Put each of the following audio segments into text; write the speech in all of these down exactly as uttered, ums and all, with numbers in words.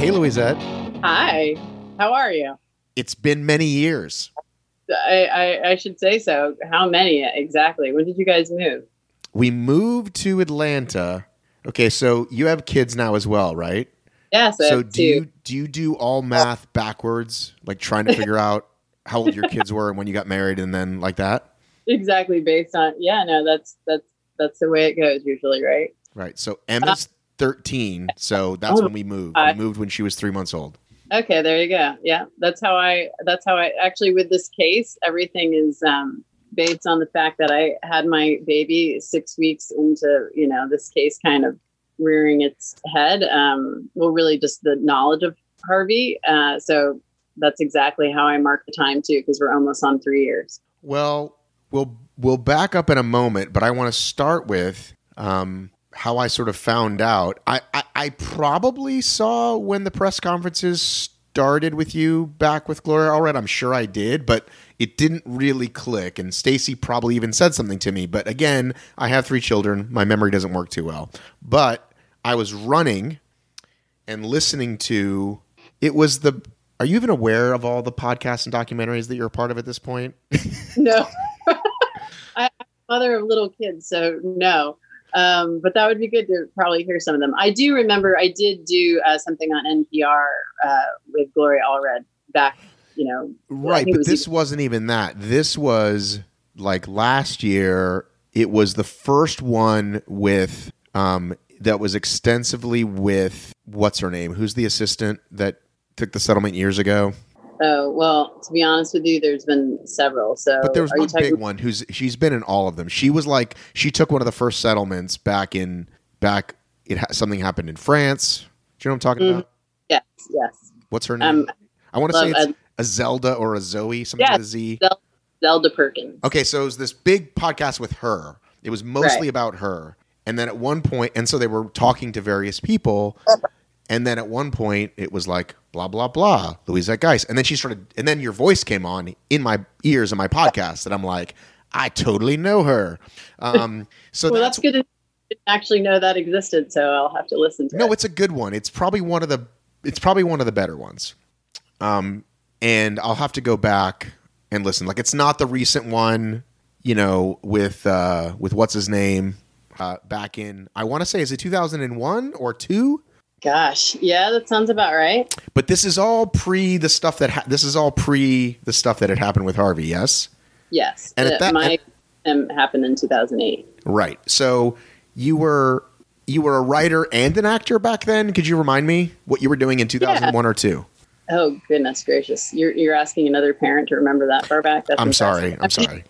Hey, Louisette. Hi. How are you? It's been many years. I, I, I should say so. How many exactly? When did you guys move? We moved to Atlanta. Okay, so you have kids now as well, right? Yes, I So have do two. you do you do all math backwards, like trying to figure out how old your kids were and when you got married, and then like that? Exactly based on yeah. No, that's that's that's the way it goes usually, right? Right. So Emma's thirteen, so that's when we moved. We moved when she was three months old. Okay, there you go. Yeah, that's how I. That's how I actually with this case. Everything is um, based on the fact that I had my baby six weeks into you know this case kind of rearing its head. Um, well, really just the knowledge of Harvey. Uh, so that's exactly how I mark the time too, because we're almost on three years. Well, we'll we'll back up in a moment, but I want to start with um, how I sort of found out. I, I, I probably saw when the press conferences started with you back with Gloria Allred. I'm sure I did, but it didn't really click. And Stacy probably even said something to me. But again, I have three children. My memory doesn't work too well. But I was running and listening to, it was the, are you even aware of all the podcasts and documentaries that you're a part of at this point? No. I'm a mother of little kids, so no. Um, but that would be good to probably hear some of them. I do remember I did do uh, something on N P R uh, with Gloria Allred back, you know. Right, but was this even- wasn't even that. This was like last year. It was the first one with um, that was extensively with what's her name? Who's the assistant that took the settlement years ago? Oh, well, to be honest with you, there's been several. So, but there was are you one talking- big one who's she's been in all of them. She was like she took one of the first settlements back in back. It ha- something happened in France. Do you know what I'm talking Mhm. about? Yes, yes. What's her name? Um, I want to say love- it's a Zelda or a Zoe, something Yeah. with a Z. Zel- Zelda Perkins. Okay, so it was this big podcast with her. It was mostly Right. about her. And then at one point, and so they were talking to various people. And then at one point, it was like, blah, blah, blah, Louisette Geis. And then she started, and then your voice came on in my ears in my podcast. And I'm like, I totally know her. Um, so Well, that's, that's good to actually know that existed, so I'll have to listen to it. no, it's a good one. It's probably one of the, it's probably one of the better ones. Um, and I'll have to go back and listen. Like, it's not the recent one, you know, with, uh, with what's his name, uh, back in, I want to say, is it two thousand one or two? Gosh, yeah, that sounds about right. But this is all pre the stuff that ha- this is all pre the stuff that had happened with Harvey. Yes. Yes, And at uh, that- my um, happened in two thousand eight. Right. So you were you were a writer and an actor back then. Could you remind me what you were doing in two thousand one or two? Oh goodness gracious! You're you're asking another parent to remember that far back. That's I'm impressive. sorry. I'm sorry.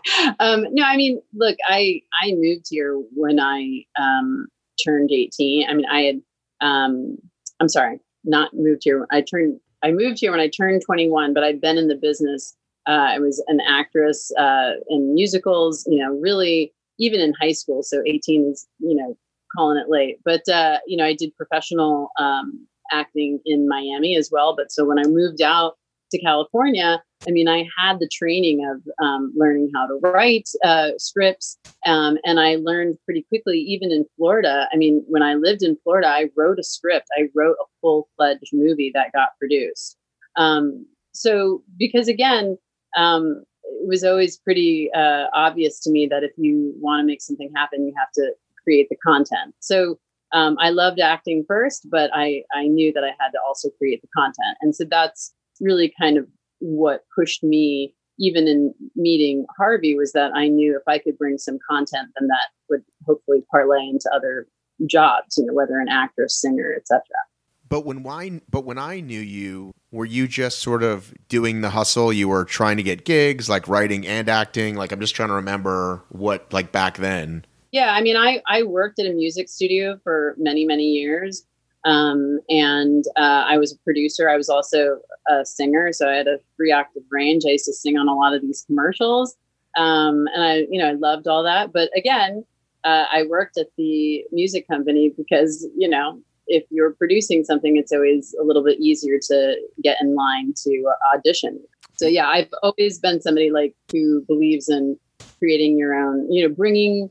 um, no, I mean, look, I I moved here when I um, turned eighteen. I mean, I had. Um, I'm sorry, not moved here. I turned. I moved here when I turned twenty-one, but I'd been in the business. Uh, I was an actress uh, in musicals. You know, really, even in high school. So eighteen is, you know, calling it late. But uh, you know, I did professional um, acting in Miami as well. But so when I moved out to California, I mean, I had the training of um, learning how to write uh, scripts. Um, and I learned pretty quickly, even in Florida. I mean, when I lived in Florida, I wrote a script. I wrote a full-fledged movie that got produced. Um, so because again, um, it was always pretty uh, obvious to me that if you want to make something happen, you have to create the content. So um, I loved acting first, but I, I knew that I had to also create the content. And so that's really kind of what pushed me, even in meeting Harvey, was that I knew if I could bring some content, then that would hopefully parlay into other jobs, you know, whether an actress, singer, et cetera. But when I, but when I knew you, were you just sort of doing the hustle? You were trying to get gigs, like writing and acting? Like, I'm just trying to remember what, like back then. Yeah, I mean, I, I worked at a music studio for many, many years. Um, and uh, I was a producer. I was also a singer. So I had a three octave range. I used to sing on a lot of these commercials. Um, and I, you know, I loved all that. But again, uh, I worked at the music company because, you know, if you're producing something, it's always a little bit easier to get in line to uh, audition. So yeah, I've always been somebody like who believes in creating your own, you know, bringing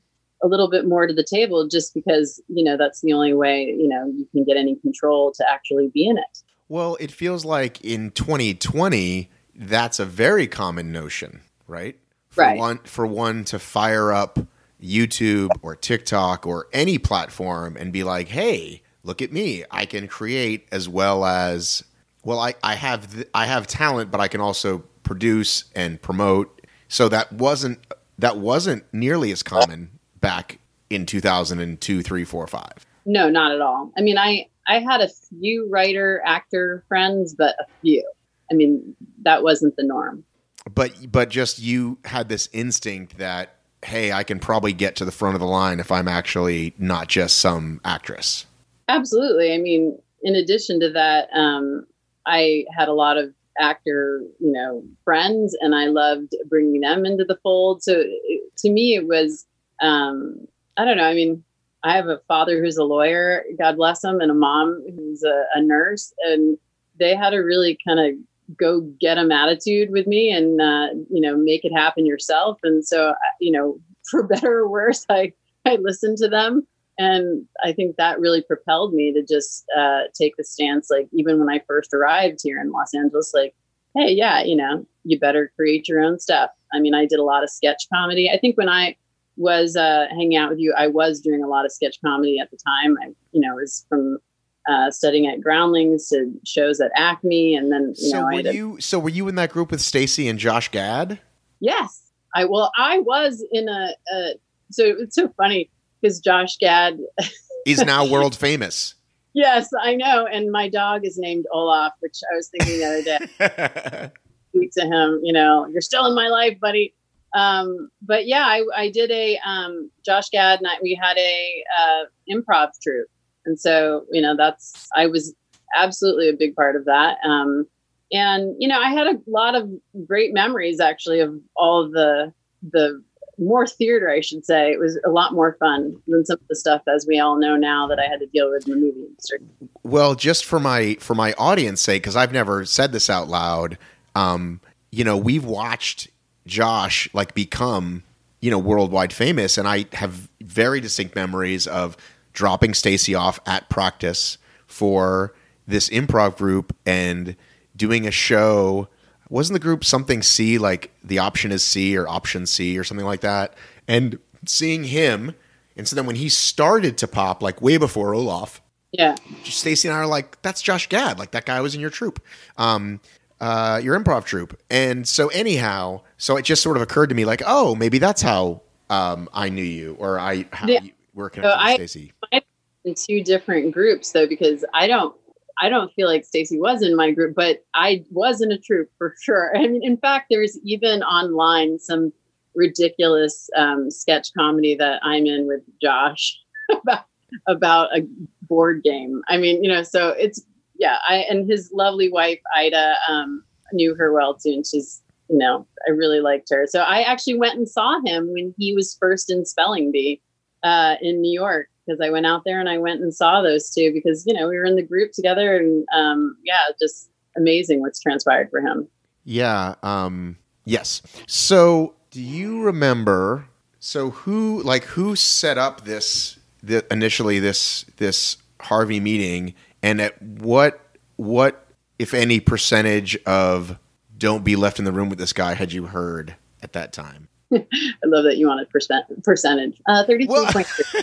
a little bit more to the table, just because, you know, that's the only way, you know, you can get any control to actually be in it. Well, it feels like in twenty twenty, that's a very common notion, right? For Right. one, for one to fire up YouTube or TikTok or any platform and be like, hey, look at me. I can create as well as, well, I, I have, th- I have talent, but I can also produce and promote. So that wasn't, that wasn't nearly as common back in two thousand two, three, four, five. No, not at all. I mean, I, I had a few writer, actor friends, but a few. I mean, that wasn't the norm. But but just you had this instinct that, hey, I can probably get to the front of the line if I'm actually not just some actress. Absolutely. I mean, in addition to that, um, I had a lot of actor, you know, friends, and I loved bringing them into the fold. So it, to me, it was, um, I don't know. I mean, I have a father who's a lawyer, God bless him, and a mom who's a, a nurse, and they had a really kind of go get 'em attitude with me, and uh, you know, make it happen yourself. And so, you know, for better or worse, I I listened to them, and I think that really propelled me to just uh, take the stance. Like, even when I first arrived here in Los Angeles, like, hey, yeah, you know, you better create your own stuff. I mean, I did a lot of sketch comedy. I think when I was uh, hanging out with you, I was doing a lot of sketch comedy at the time. I, you know, it was from uh, studying at Groundlings to shows at Acme, and then you so know, were I had a, you so were you in that group with Stacey and Josh Gad? yes, I well, I was in a. a so it's so funny because Josh Gad He's now world famous. Yes, I know, and my dog is named Olaf, which I was thinking the other day. Speak to him, you know, you're still in my life, buddy. Um, but yeah, I, I did a um, Josh Gad and I, we had a uh, improv troupe. And so, you know, that's, I was absolutely a big part of that. Um, and, you know, I had a lot of great memories actually of all of the, the more theater, I should say. It was a lot more fun than some of the stuff, as we all know now, that I had to deal with in the movie industry. Well, just for my, for my audience sake, cause I've never said this out loud. Um, you know, we've watched Josh like become, you know, worldwide famous. And I have very distinct memories of dropping Stacey off at practice for this improv group and doing a show. Wasn't the group something C, like The Option is C or Option C or something like that? And seeing him. And so then when he started to pop, like way before Olaf, yeah, Stacey and I are like, that's Josh Gad. Like that guy was in your troupe. Um, uh, your improv troupe. And so anyhow, so it just sort of occurred to me like, oh, maybe that's how um, I knew you, or I how yeah. you were connected so with I, Stacey. I in two different groups though, because I don't I don't feel like Stacey was in my group, but I was in a troupe for sure. I mean, in fact, there's even online some ridiculous um, sketch comedy that I'm in with Josh about about a board game. I mean, you know, so it's yeah. I and his lovely wife Ida um, knew her well too, and she's you know I really liked her. So I actually went and saw him when he was first in Spelling Bee uh, in New York. Because I went out there and I went and saw those two because, you know, we were in the group together and um, yeah, just amazing what's transpired for him. Yeah. Um, yes. So do you remember, so who, like who set up this, the, initially this, this Harvey meeting, and at what, what, if any percentage of don't be left in the room with this guy had you heard at that time? I love that you wanted percent percentage. Uh, thirty-two point three.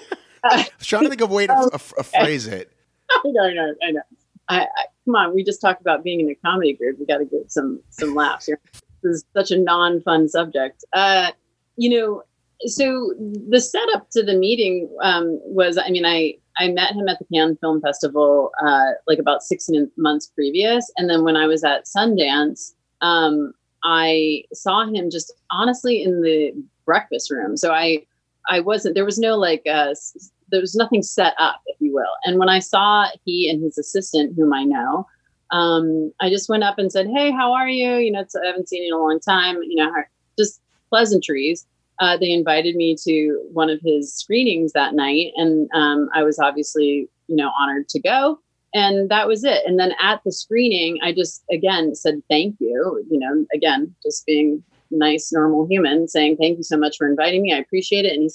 I was trying to think of a way to Oh, f- f- phrase it. I know, I know, I know. I, I, come on, we just talked about being in a comedy group. We got to get some some laughs here. This is such a non-fun subject. Uh, you know, so the setup to the meeting um, was, I mean, I I met him at the Cannes Film Festival uh, like about six months previous, and then when I was at Sundance, um, I saw him just honestly in the breakfast room. So I I wasn't. There was no like. Uh, there was nothing set up, if you will. And when I saw he and his assistant, whom I know, um, I just went up and said, "Hey, how are you? You know, it's, I haven't seen you in a long time. You know, just pleasantries." Uh, they invited me to one of his screenings that night, and um, I was obviously, you know, honored to go. And that was it. And then at the screening, I just again said thank you. You know, again, just being nice, normal human, saying thank you so much for inviting me. I appreciate it. And he said,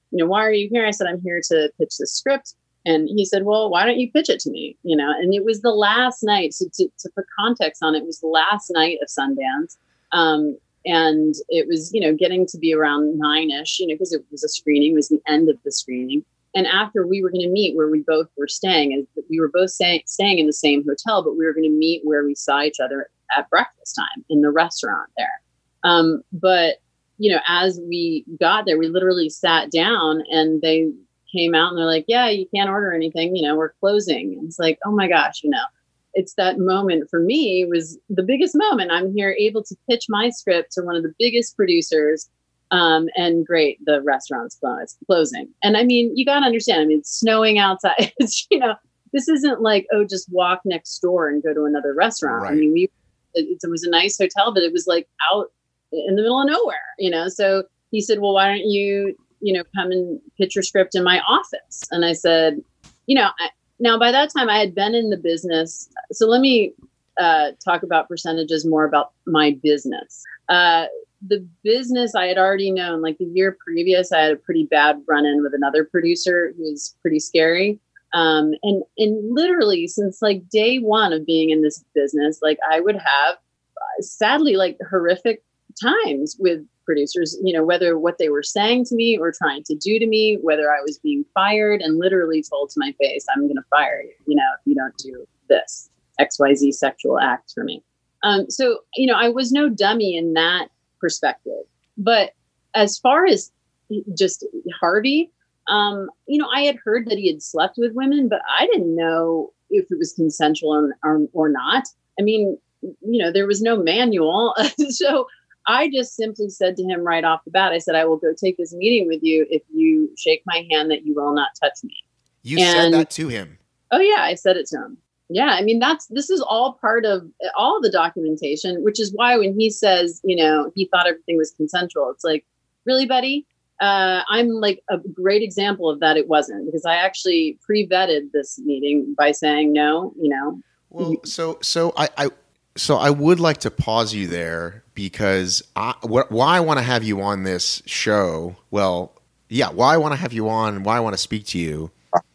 you know, why are you here? I said, I'm here to pitch the script. And he said, well, why don't you pitch it to me? You know, and it was the last night, to, to, to put context on it, it was the last night of Sundance. Um, and it was, you know, getting to be around nine-ish, you know, because it was a screening, it was the end of the screening. And after we were going to meet where we both were staying, and we were both stay, staying in the same hotel, but we were going to meet where we saw each other at breakfast time in the restaurant there. Um, but, you know, as we got there, we literally sat down and they came out and they're like, yeah, you can't order anything, you know, we're closing. And it's like, oh my gosh, you know, it's that moment for me was the biggest moment. I'm here able to pitch my script to one of the biggest producers. Um, and great, the restaurant's closed, closing. And I mean, you got to understand, I mean, it's snowing outside. It's, you know, this isn't like, oh, just walk next door and go to another restaurant. Right. I mean, we, it, it was a nice hotel, but it was like out in the middle of nowhere, you know? So he said, well, why don't you, you know, come and pitch your script in my office? And I said, you know, I, now by that time I had been in the business. So let me uh, talk about percentages more about my business. Uh, the business I had already known, like the year previous, I had a pretty bad run-in with another producer who was pretty scary. Um, and, and literally since like day one of being in this business, like I would have uh, sadly like horrific times with producers, you know, whether what they were saying to me or trying to do to me, whether I was being fired and literally told to my face, I'm going to fire you, you know, if you don't do this X Y Z sexual act for me. Um, so, you know, I was no dummy in that perspective. But as far as just Harvey, um, you know, I had heard that he had slept with women, but I didn't know if it was consensual or, or, or not. I mean, you know, there was no manual. So I just simply said to him right off the bat, I said, I will go take this meeting with you if you shake my hand that you will not touch me. You and, said that to him? Oh, yeah, I said it to him. Yeah, I mean, that's this is all part of all the documentation, which is why when he says, you know, he thought everything was consensual, it's like, really, buddy? Uh, I'm like a great example of that. It wasn't, because I actually pre-vetted this meeting by saying no, you know. Well, so so I, I so I would like to pause you there because I, wh- why I want to have you on this show. Well, yeah, why I want to have you on, why I want to speak to you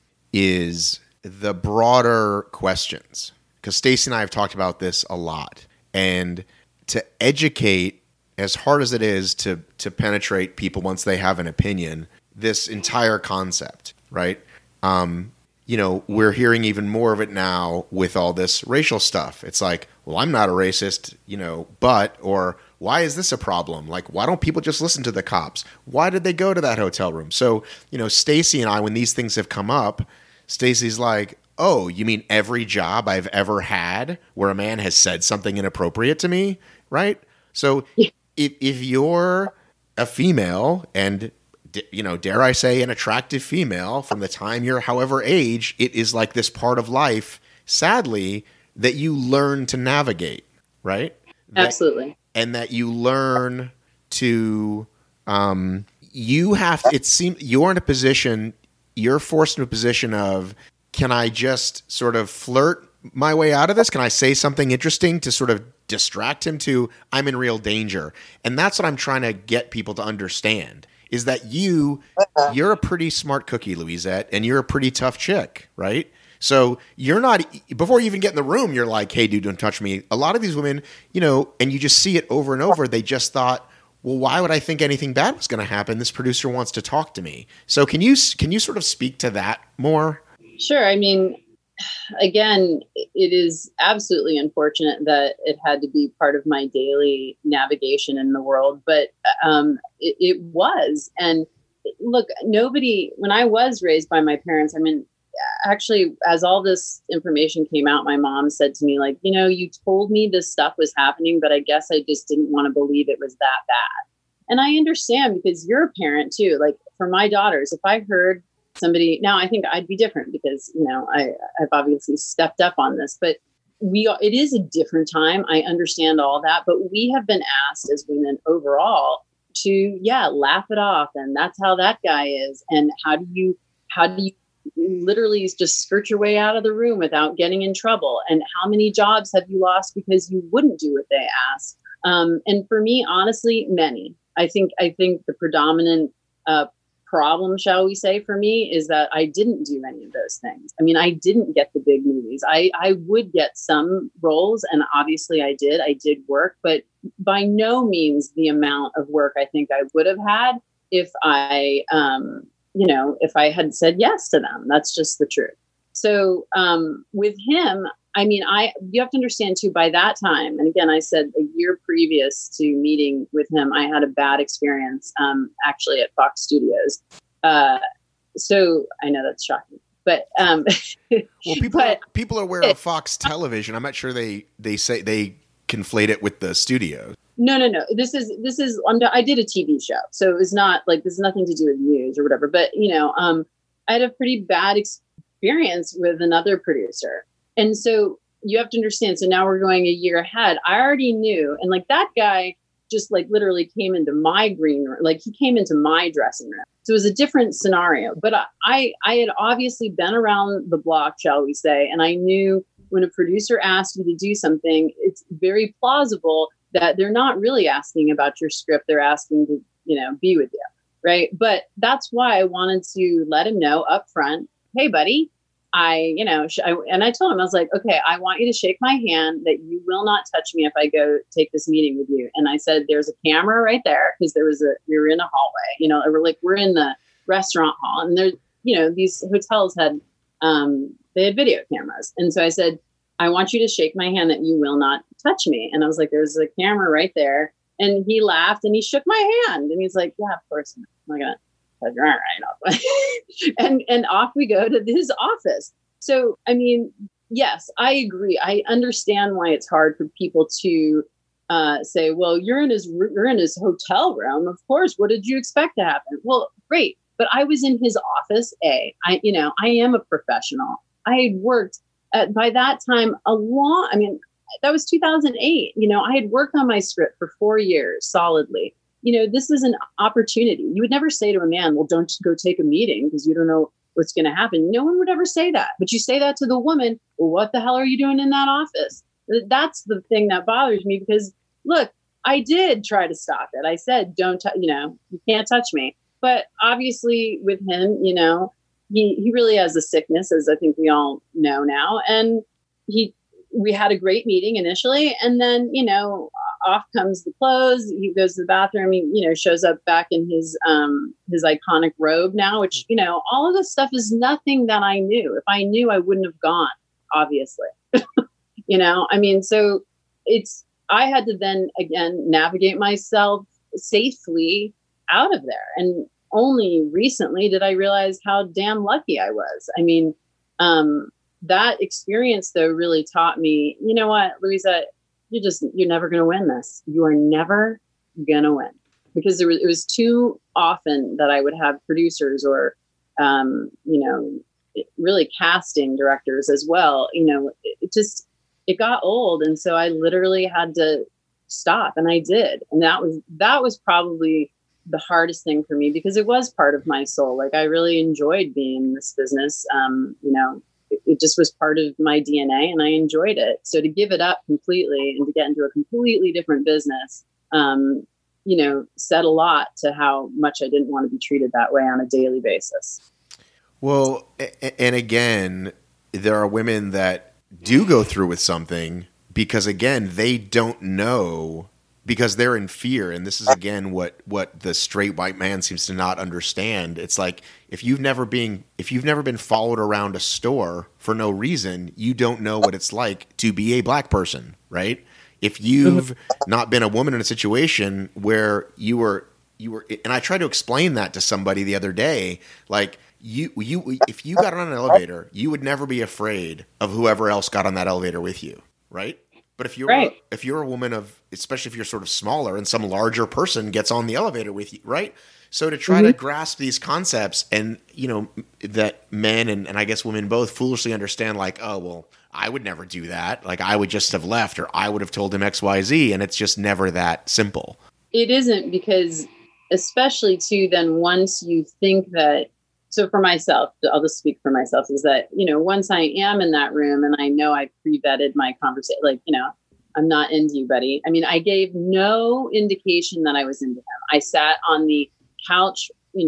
is the broader questions, because Stacey and I have talked about this a lot, and to educate, as hard as it is to to penetrate people once they have an opinion, this entire concept, right? Um, you know, we're hearing even more of it now with all this racial stuff. It's like, well, I'm not a racist, you know, but, or why is this a problem? Like, why don't people just listen to the cops? Why did they go to that hotel room? So, you know, Stacey and I, when these things have come up, Stacey's like, oh, you mean every job I've ever had where a man has said something inappropriate to me, right? So if if you're a female and, you know, dare I say an attractive female from the time you're however age, it is like this part of life, sadly, that you learn to navigate, right? Absolutely. That, and that you learn to, um, you have, it seems you're in a position, you're forced into a position of, can I just sort of flirt my way out of this? Can I say something interesting to sort of distract him to, I'm in real danger? And that's what I'm trying to get people to understand, is that you, uh-huh. you're a pretty smart cookie, Louisette, and you're a pretty tough chick, right? So you're not, before you even get in the room, you're like, hey, dude, don't touch me. A lot of these women, you know, and you just see it over and over, they just thought, well, why would I think anything bad was going to happen? This producer wants to talk to me. So can you can you sort of speak to that more? Sure. I mean, again, it is absolutely unfortunate that it had to be part of my daily navigation in the world, but um, it, it was. And look, nobody, when I was raised by my parents, I mean, actually, as all this information came out, my mom said to me, like, you know, you told me this stuff was happening, but I guess I just didn't want to believe it was that bad. And I understand, because you're a parent too. Like, for my daughters, if I heard somebody, now I think I'd be different because, you know, I, I've obviously stepped up on this, but we are, it is a different time. I understand all that, but we have been asked as women overall to, yeah, laugh it off. And that's how that guy is. And how do you, how do you, literally just skirt your way out of the room without getting in trouble? And how many jobs have you lost because you wouldn't do what they asked? Um, and for me, honestly, many. I think I think the predominant uh, problem, shall we say, for me is that I didn't do any of those things. I mean, I didn't get the big movies. I, I would get some roles, and obviously I did. I did work, but by no means the amount of work I think I would have had if I, um, you know, if I had said yes to them. That's just the truth. So um, with him, I mean, I you have to understand too, by that time, and again, I said a year previous to meeting with him, I had a bad experience um, actually at Fox Studios. Uh, so I know that's shocking, but um, well, people but, are, people are aware of Fox Television. I'm not sure they they say they conflate it with the studios. No, no, no. This is this is I'm, I did a T V show, so it was not like this is nothing to do with news or whatever. But you know, um, I had a pretty bad experience with another producer. And so you have to understand. So now we're going a year ahead. I already knew. And like that guy just like literally came into my green room. Like he came into my dressing room. So it was a different scenario. But I, I had obviously been around the block, shall we say. And I knew when a producer asked you to do something, it's very plausible that they're not really asking about your script. They're asking to, you know, be with you. Right. But that's why I wanted to let him know up front, hey, buddy. I, you know, sh- I, and I told him, I was like, okay, I want you to shake my hand that you will not touch me if I go take this meeting with you. And I said, there's a camera right there because there was a, we were in a hallway, you know, we're like, we're in the restaurant hall and there's, you know, these hotels had, um, they had video cameras. And so I said, I want you to shake my hand that you will not touch me. And I was like, there's a camera right there. And he laughed and he shook my hand and he's like, yeah, of course. I'm not going to. All right. and and off we go to his office. So, I mean, yes, I agree. I understand why it's hard for people to uh, say, well, you're in his you're in his hotel room. Of course. What did you expect to happen? Well, great. But I was in his office. A, I, you know, I am a professional. I had worked at, by that time a long, I mean, that was two thousand eight. You know, I had worked on my script for four years solidly. You know, this is an opportunity. You would never say to a man, well, don't go take a meeting because you don't know what's going to happen. No one would ever say that. But you say that to the woman, well, what the hell are you doing in that office? That's the thing that bothers me because, look, I did try to stop it. I said, don't, t- you know, you can't touch me. But obviously with him, you know, he, he really has a sickness, as I think we all know now. And he we had a great meeting initially. And then, you know, off comes the clothes. He goes to the bathroom. He, you know, shows up back in his um, his iconic robe now, which, you know, all of this stuff is nothing that I knew. If I knew, I wouldn't have gone, obviously. you know, I mean, so it's I had to then, again, navigate myself safely out of there. And only recently did I realize how damn lucky I was. I mean, um, that experience, though, really taught me, you know what, Louisa, you're just, you're never going to win this. You are never going to win. Because there was, it was too often that I would have producers or, um, you know, really casting directors as well. You know, it, it just, it got old. And so I literally had to stop, and I did. And that was, that was probably the hardest thing for me because it was part of my soul. Like I really enjoyed being in this business. Um, you know, it just was part of my D N A and I enjoyed it. So to give it up completely and to get into a completely different business, um, you know, said a lot to how much I didn't want to be treated that way on a daily basis. Well, and again, there are women that do go through with something because, again, they don't know because they're in fear. And this is, again, what, what the straight white man seems to not understand. It's like if you've never been if you've never been followed around a store for no reason, you don't know what it's like to be a black person, right? If you've not been a woman in a situation where you were you were and I tried to explain that to somebody the other day, like you you if you got on an elevator, you would never be afraid of whoever else got on that elevator with you, right? But if you're right. if you're a woman of, especially if you're sort of smaller and some larger person gets on the elevator with you, right? So to try mm-hmm. to grasp these concepts and, you know, that men and, and I guess women both foolishly understand like, oh, well, I would never do that. Like I would just have left or I would have told him X, Y, Z. And it's just never that simple. It isn't because especially too, then once you think that, so for myself, I'll just speak for myself, is that, you know, once I am in that room and I know I pre-vetted my conversation, like, you know, I'm not into you, buddy. I mean, I gave no indication that I was into him. I sat on the couch, you know,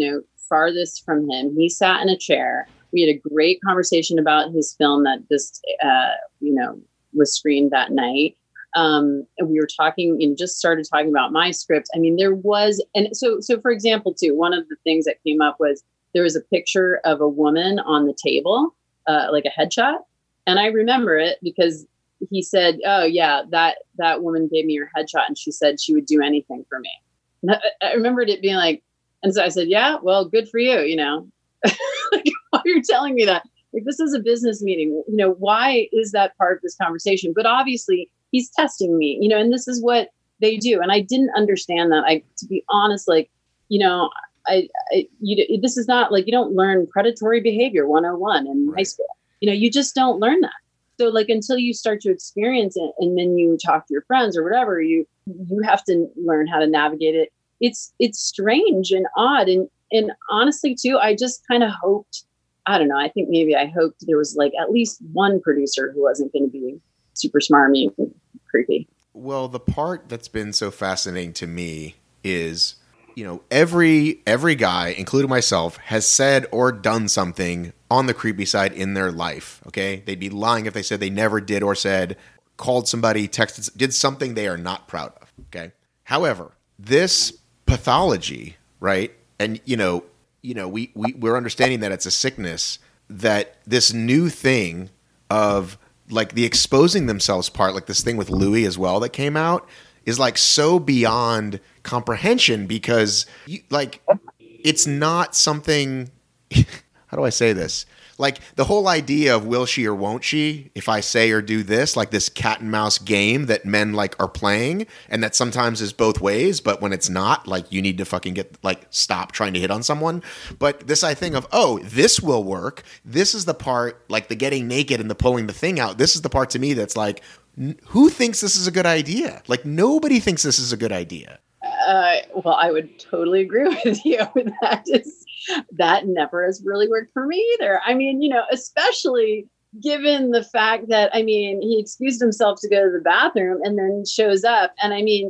farthest from him. He sat in a chair. We had a great conversation about his film that just, uh, you know, was screened that night. Um, and we were talking and just started talking about my script. I mean, there was, and so, so for example, too, one of the things that came up was there was a picture of a woman on the table, uh, like a headshot. And I remember it because he said, oh yeah, that, that woman gave me your headshot and she said she would do anything for me. And I, I remembered it being like, and so I said, yeah, well, good for you. You know, like, why are you telling me that? Like, this is a business meeting. You know, why is that part of this conversation? But obviously he's testing me, you know, and this is what they do. And I didn't understand that. I, to be honest, like, you know, I, I you, this is not like, you don't learn predatory behavior one oh one in right. high school. You know, you just don't learn that. So like, until you start to experience it and then you talk to your friends or whatever, you, you have to learn how to navigate it. It's, it's strange and odd. And, and honestly too, I just kind of hoped, I don't know, I think maybe I hoped there was like at least one producer who wasn't going to be super smarmy and creepy. Well, the part that's been so fascinating to me is, you know, every every guy, including myself, has said or done something on the creepy side in their life. Okay, they'd be lying if they said they never did or said, called somebody, texted, did something they are not proud of. Okay, however, this pathology, right? And you know, you know, we we we're understanding that it's a sickness. That this new thing of like the exposing themselves part, like this thing with Louis as well that came out, is like so beyond comprehension because you, like it's not something. How do I say this? Like the whole idea of will she or won't she if I say or do this, like this cat and mouse game that men like are playing and that sometimes is both ways, but when it's not, like you need to fucking get like stop trying to hit on someone. But this I thing of, oh, this will work. This is the part like the getting naked and the pulling the thing out. This is the part to me that's like, n- who thinks this is a good idea? Like nobody thinks this is a good idea. Uh, well, I would totally agree with you. That is, that never has really worked for me either. I mean, you know, especially given the fact that, I mean, he excused himself to go to the bathroom and then shows up. And I mean,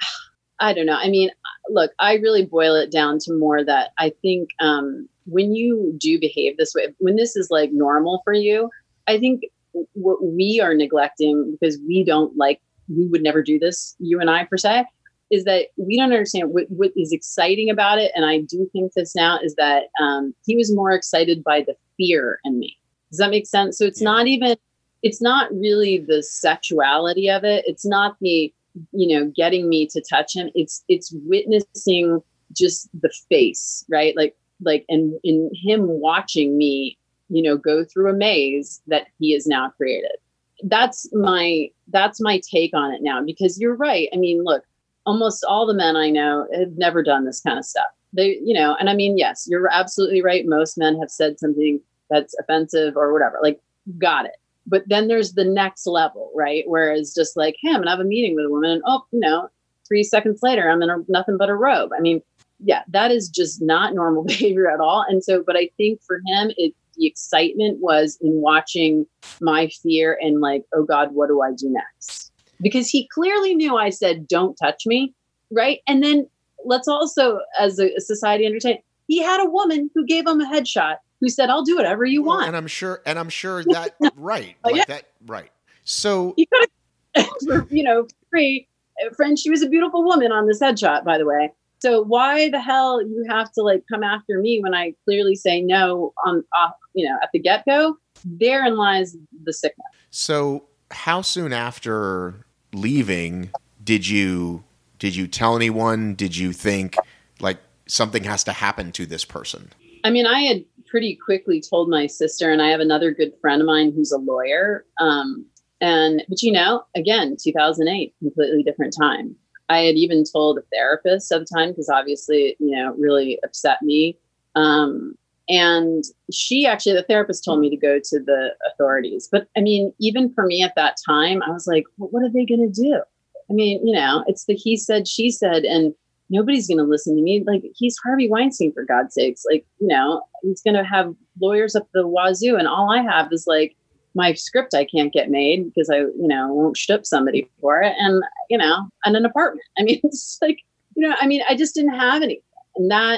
I don't know. I mean, look, I really boil it down to more that I think um, when you do behave this way, when this is like normal for you, I think what we are neglecting because we don't like, we would never do this, you and I per se, is that we don't understand what, what is exciting about it. And I do think this now is that um, he was more excited by the fear in me. Does that make sense? So it's not even, it's not really the sexuality of it. It's not the, you know, getting me to touch him. It's, it's witnessing just the face, right? Like, like, and in him watching me, you know, go through a maze that he has now created. That's my, that's my take on it now, because you're right. I mean, look, almost all the men I know have never done this kind of stuff. They, you know, and I mean, yes, you're absolutely right. Most men have said something that's offensive or whatever, like, got it. But then there's the next level, right? Whereas just like, hey, I'm gonna have a meeting with a woman and, oh, you know, three seconds later, I'm in a, nothing but a robe. I mean, yeah, that is just not normal behavior at all. And so, but I think for him, it, the excitement was in watching my fear and like, oh God, what do I do next? Because he clearly knew I said, don't touch me. Right. And then let's also, as a, a society, understand he had a woman who gave him a headshot who said, I'll do whatever you well, want. And I'm sure, and I'm sure that, right. Oh, like yeah. that, right. So, you could have, you know, free friend. She was a beautiful woman on this headshot, by the way. So why the hell you have to like come after me when I clearly say no on, off, you know, at the get go? Therein lies the sickness. So how soon after leaving did you did you tell anyone? Did you think like something has to happen to this person? I mean, I had pretty quickly told my sister, and I have another good friend of mine who's a lawyer. Um, and but you know, again, two thousand eight, completely different time. I had even told a therapist at the time because obviously, you know, really upset me. Um, and she actually, the therapist told me to go to the authorities. But I mean, even for me at that time, I was like, well, what are they going to do? I mean, you know, it's the he said, she said, and nobody's going to listen to me. Like, he's Harvey Weinstein, for God's sakes. Like, you know, he's going to have lawyers up the wazoo. And all I have is like my script I can't get made because I, you know, won't ship somebody for it. And, you know, and an apartment. I mean, it's like, you know, I mean, I just didn't have anything. And that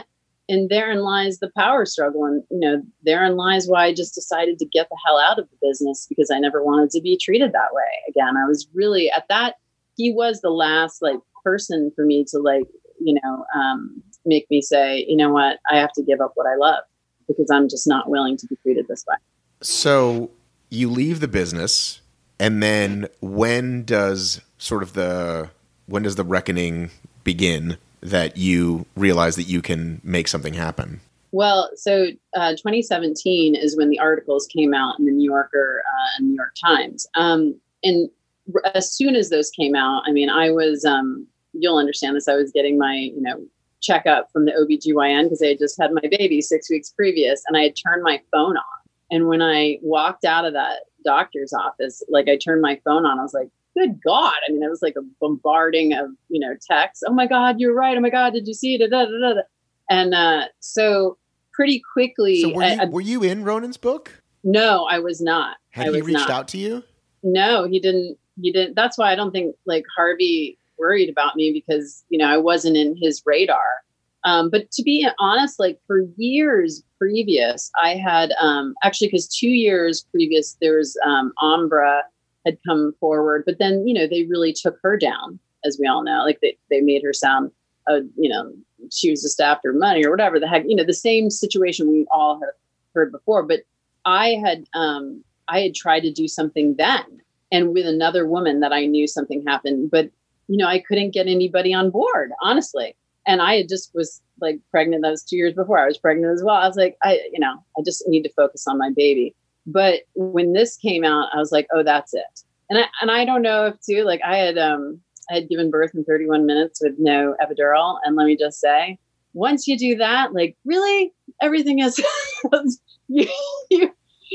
and therein lies the power struggle. And, you know, therein lies why I just decided to get the hell out of the business, because I never wanted to be treated that way again. I was really at that. He was the last like person for me to like, you know, um, make me say, you know what, I have to give up what I love, because I'm just not willing to be treated this way. So you leave the business, and then when does sort of the, when does the reckoning begin that you realize that you can make something happen? Well, so uh, twenty seventeen is when the articles came out in the New Yorker uh, and New York Times. Um, and r- as soon as those came out, I mean, I was, um, you'll understand this, I was getting my, you know, checkup from the O B G Y N because I had just had my baby six weeks previous, and I had turned my phone on. And when I walked out of that doctor's office, like I turned my phone on, I was like, good God. I mean, it was like a bombarding of, you know, texts. Oh my God, you're right. Oh my God, did you see it? Da, da, da, da. And uh, so pretty quickly. So were you, I, were you in Ronan's book? No, I was not. Had I he was reached not. out to you? No, he didn't. He didn't. That's why I don't think like Harvey worried about me, because, you know, I wasn't in his radar. Um, but to be honest, like for years previous, I had um, actually, because two years previous, there was um, Ambra had come forward, but then, you know, they really took her down, as we all know. Like they, they made her sound, uh, you know, she was just after money or whatever the heck, you know, the same situation we all have heard before. But I had, um, I had tried to do something then, and with another woman that I knew something happened, but, you know, I couldn't get anybody on board, honestly. And I had just was like pregnant. That was two years before I was pregnant as well. I was like, I, you know, I just need to focus on my baby. But when this came out, I was like, oh, that's it. And I, and I don't know if too, like I had, um, I had given birth in thirty-one minutes with no epidural. And let me just say, once you do that, like really everything is, you, you,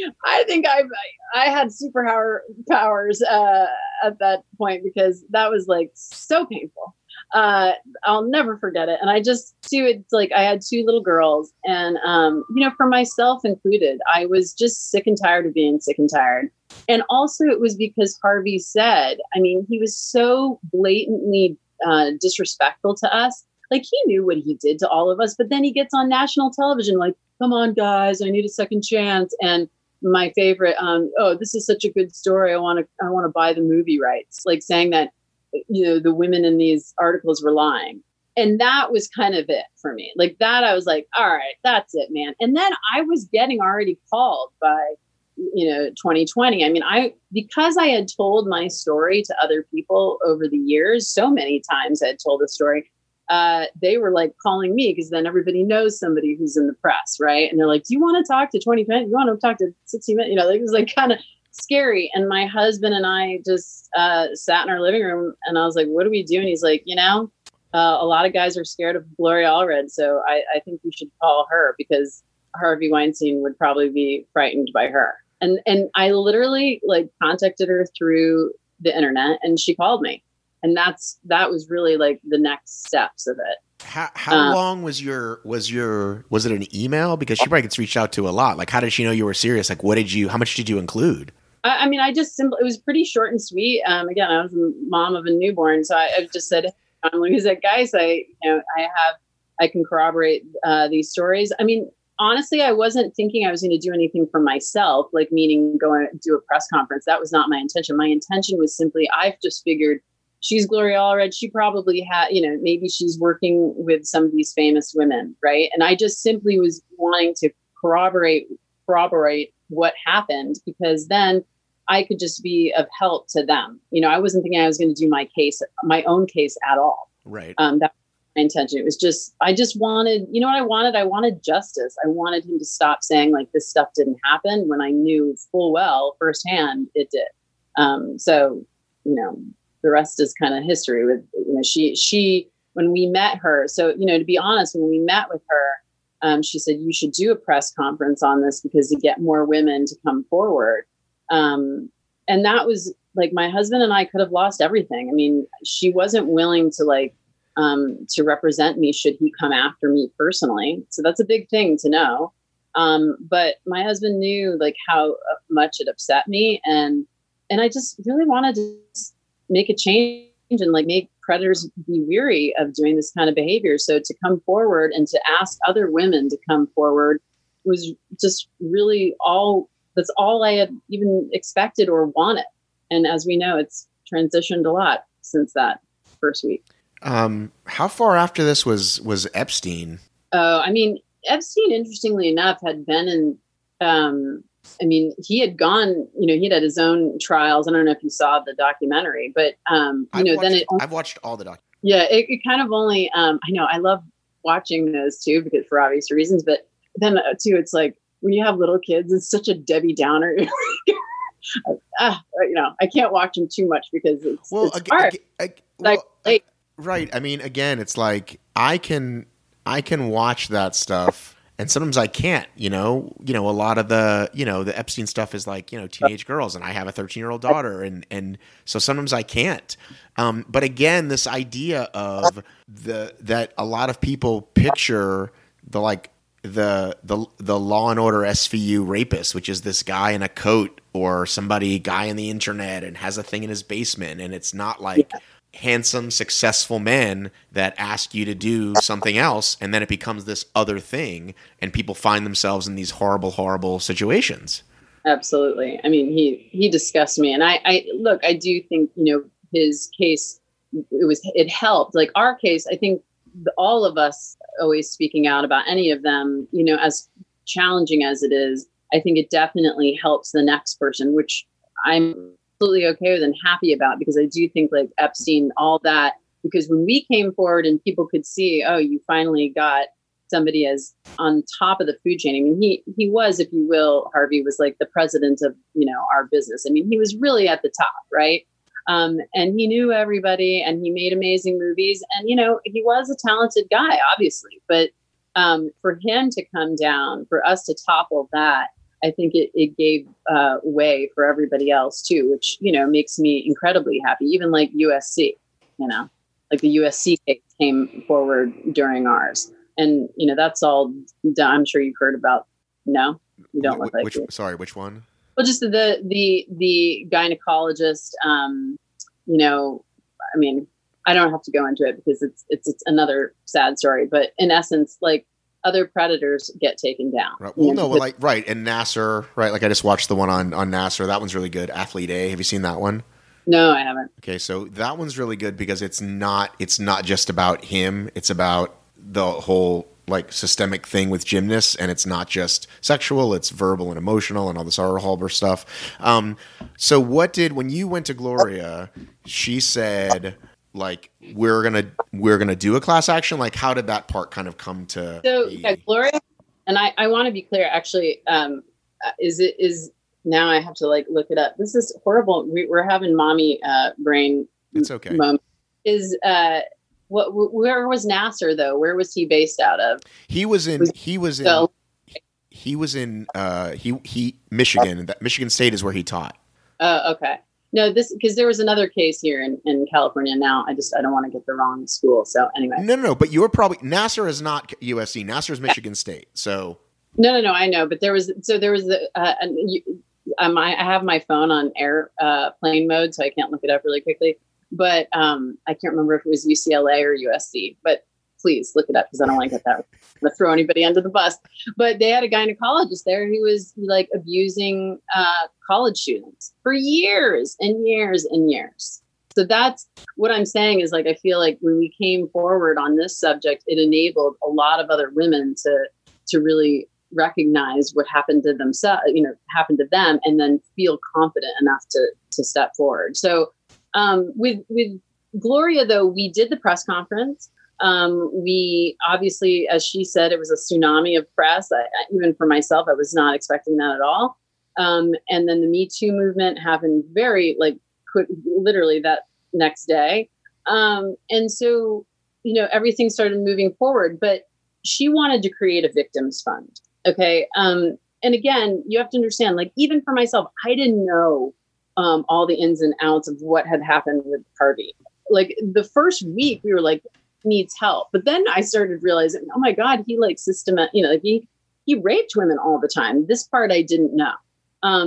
I think I I had superpower powers uh, at that point, because that was like so painful. Uh, I'll never forget it. And I just do it like I had two little girls, and um, you know, for myself included, I was just sick and tired of being sick and tired. And also it was because Harvey said, I mean, he was so blatantly uh, disrespectful to us. Like he knew what he did to all of us, but then he gets on national television like, come on, guys, I need a second chance. And my favorite, um, oh, this is such a good story. I want to, I want to buy the movie rights. Like saying that, you know, the women in these articles were lying. And that was kind of it for me. Like that, I was like, all right, that's it, man. And then I was getting already called by, you know, twenty twenty. I mean, I, because I had told my story to other people over the years, so many times I had told the story, uh, they were like calling me, because then everybody knows somebody who's in the press, right? And they're like, do you want to talk to twenty twenty? You want to talk to sixty minutes? You know, like, it was like kind of scary. And my husband and I just uh, sat in our living room, and I was like, what do we do? And he's like, you know, uh, a lot of guys are scared of Gloria Allred. So I, I think we should call her, because Harvey Weinstein would probably be frightened by her. And, and I literally like contacted her through the internet, and she called me. And that's, that was really like the next steps of it. How, how um, long was your, was your, was it an email? Because she probably gets reached out to a lot. Like, how did she know you were serious? Like, what did you, how much did you include? I, I mean, I just simply, it was pretty short and sweet. Um, again, I was a mom of a newborn. So I, I just said, I'm like, like, guys, I, you know, I have, I can corroborate uh, these stories. I mean, honestly, I wasn't thinking I was going to do anything for myself, like meaning go and do a press conference. That was not my intention. My intention was simply, I've just figured she's Gloria Allred. She probably had, you know, maybe she's working with some of these famous women, right? And I just simply was wanting to corroborate, corroborate what happened, because then I could just be of help to them. You know, I wasn't thinking I was going to do my case, my own case at all. Right. Um, that was my intention. It was just, I just wanted, you know what I wanted? I wanted justice. I wanted him to stop saying like this stuff didn't happen, when I knew full well firsthand it did. Um, so, you know, the rest is kind of history with, you know, she, she, when we met her, so, you know, to be honest, when we met with her, um, she said, you should do a press conference on this, because you get more women to come forward. Um, and that was like, my husband and I could have lost everything. I mean, she wasn't willing to like, um, to represent me should he come after me personally. So that's a big thing to know. Um, but my husband knew like how much it upset me. And, and I just really wanted to make a change and like make predators be weary of doing this kind of behavior. So to come forward and to ask other women to come forward was just really all, that's all I had even expected or wanted. And as we know, it's transitioned a lot since that first week. Um, how far after this was, was Epstein? Oh, I mean, Epstein, interestingly enough, had been in, um, I mean, he had gone, you know, he had his own trials. I don't know if you saw the documentary, but, um, you I've know, watched, then it, I've watched all the documentaries. Yeah, it, it kind of only, um, I know I love watching those too, because for obvious reasons, but then uh, too, it's like when you have little kids, it's such a Debbie Downer. uh, you know, I can't watch them too much because it's, well, it's ag- hard. ag- ag- Like, well, like, right. I mean, again, it's like I can, I can watch that stuff. And sometimes I can't, you know, you know, a lot of the, you know, the Epstein stuff is like, you know, teenage girls, and I have a thirteen year old daughter. And, and so sometimes I can't. Um, but again, this idea of the, that a lot of people picture the, like the, the, the Law and Order S V U rapist, which is this guy in a coat or somebody guy on the internet and has a thing in his basement. And it's not like handsome, successful men that ask you to do something else, and then it becomes this other thing, and people find themselves in these horrible, horrible situations. Absolutely. I mean, he he disgusts me, and I, I look. I do think, you know, his case, it was it helped. Like our case, I think the, all of us always speaking out about any of them, you know, as challenging as it is, I think it definitely helps the next person, which I'm absolutely okay with and happy about, because I do think like Epstein, all that, because when we came forward and people could see, oh, you finally got somebody as on top of the food chain. I mean, he, he was, if you will, Harvey was like the president of, you know, our business. I mean, he was really at the top, right? Um, and he knew everybody, and he made amazing movies, and, you know, he was a talented guy, obviously, but um, for him to come down, for us to topple that, I think it, it gave uh, way for everybody else too, which, you know, makes me incredibly happy. Even like U S C, you know, like the U S C case came forward during ours. And, you know, that's all done. I'm sure you've heard about. No, you don't look Wh- like which, it. Sorry, which one? Well, just the, the, the gynecologist, um, you know, I mean, I don't have to go into it because it's, it's, it's another sad story, but in essence, like, other predators get taken down. Right. Well, you know, no, well, like, right. And Nasser, right. Like I just watched the one on, on Nasser. That one's really good. Athlete A. Have you seen that one? No, I haven't. Okay. So that one's really good because it's not, it's not just about him. It's about the whole like systemic thing with gymnasts, and it's not just sexual, it's verbal and emotional and all this other Halber stuff. Um, so what did, when you went to Gloria, she said, like, we're gonna we're gonna do a class action. Like, how did that part kind of come to? So be? yeah, Gloria, and I, I want to be clear. Actually, um, is it is now I have to like look it up. This is horrible. We, we're having mommy uh, brain. It's okay. Moment. Is uh, what? Where was Nasser though? Where was he based out of? He was in. Was, he was in. So, he was in. Uh, he he Michigan. That Michigan State is where he taught. Oh, uh, okay. No, this because there was another case here in, in California. Now I just I don't want to get the wrong school. So anyway, no, no, no. But you're probably Nasser is not U S C. Nasser is Michigan State. So no, no, no. I know, but there was so there was the uh, you, um, I, I have my phone on airplane uh, mode, so I can't look it up really quickly. But um, I can't remember if it was U C L A or U S C. But please look it up because I don't want to get that. I'm gonna throw anybody under the bus. But they had a gynecologist there who was like abusing uh, college students for years and years and years. So that's what I'm saying is like I feel like when we came forward on this subject, it enabled a lot of other women to to really recognize what happened to themselves, you know, happened to them, and then feel confident enough to to step forward. So um, with with Gloria, though, we did the press conference. Um, we obviously, as she said, it was a tsunami of press. I, even for myself, I was not expecting that at all. Um, and then the Me Too movement happened very like quick, literally that next day. Um, and so, you know, everything started moving forward, but she wanted to create a victims fund. Okay. Um, and again, you have to understand, like, even for myself, I didn't know um, all the ins and outs of what had happened with Harvey. Like the first week we were like, needs help. But then I started realizing, oh my God, he like systematic, you know, like he, he raped women all the time. This part I didn't know. Um,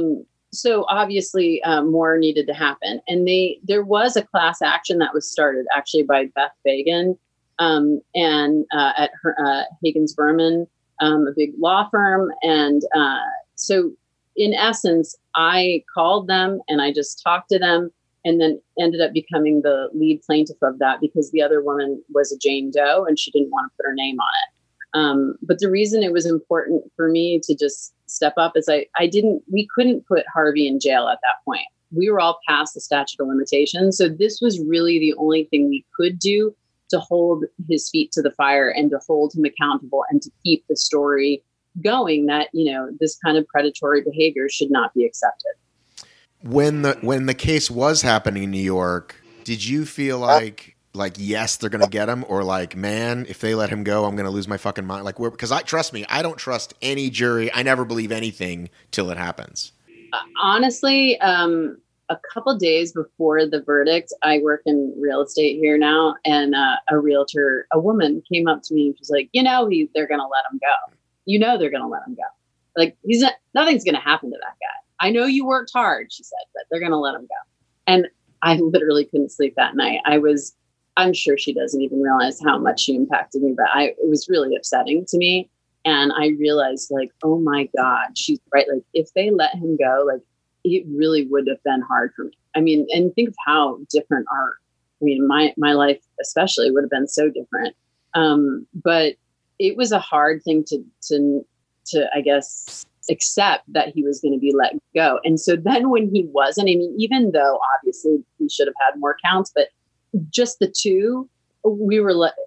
so obviously um, more needed to happen. And they there was a class action that was started actually by Beth Fagan um, and uh, at her, uh, Higgins Berman, um, a big law firm. And uh, so in essence, I called them and I just talked to them and then ended up becoming the lead plaintiff of that because the other woman was a Jane Doe and she didn't want to put her name on it. Um, but the reason it was important for me to just step up is I, I didn't, we couldn't put Harvey in jail at that point. We were all past the statute of limitations. So this was really the only thing we could do to hold his feet to the fire and to hold him accountable and to keep the story going that, you know, this kind of predatory behavior should not be accepted. When the, when the case was happening in New York, did you feel like, like, yes, they're going to get him, or like, man, if they let him go, I'm going to lose my fucking mind? Like, we're, because I trust me, I don't trust any jury. I never believe anything till it happens. Uh, honestly, um, a couple days before the verdict, I work in real estate here now, and uh, a realtor, a woman came up to me and she's like, you know, he, they're going to let him go. You know, they're going to let him go. Like, he's not, nothing's going to happen to that guy. I know you worked hard, she said, but they're going to let him go. And I literally couldn't sleep that night. I was, I'm sure she doesn't even realize how much she impacted me, but I, it was really upsetting to me. And I realized like, oh my God, she's right. Like if they let him go, like it really would have been hard for me. I mean, and think of how different our, I mean, my, my life especially would have been so different. Um, but it was a hard thing to, to, to, I guess, accept that he was going to be let go. And so then when he wasn't, I mean, even though obviously he should have had more counts, but just the two, we were le-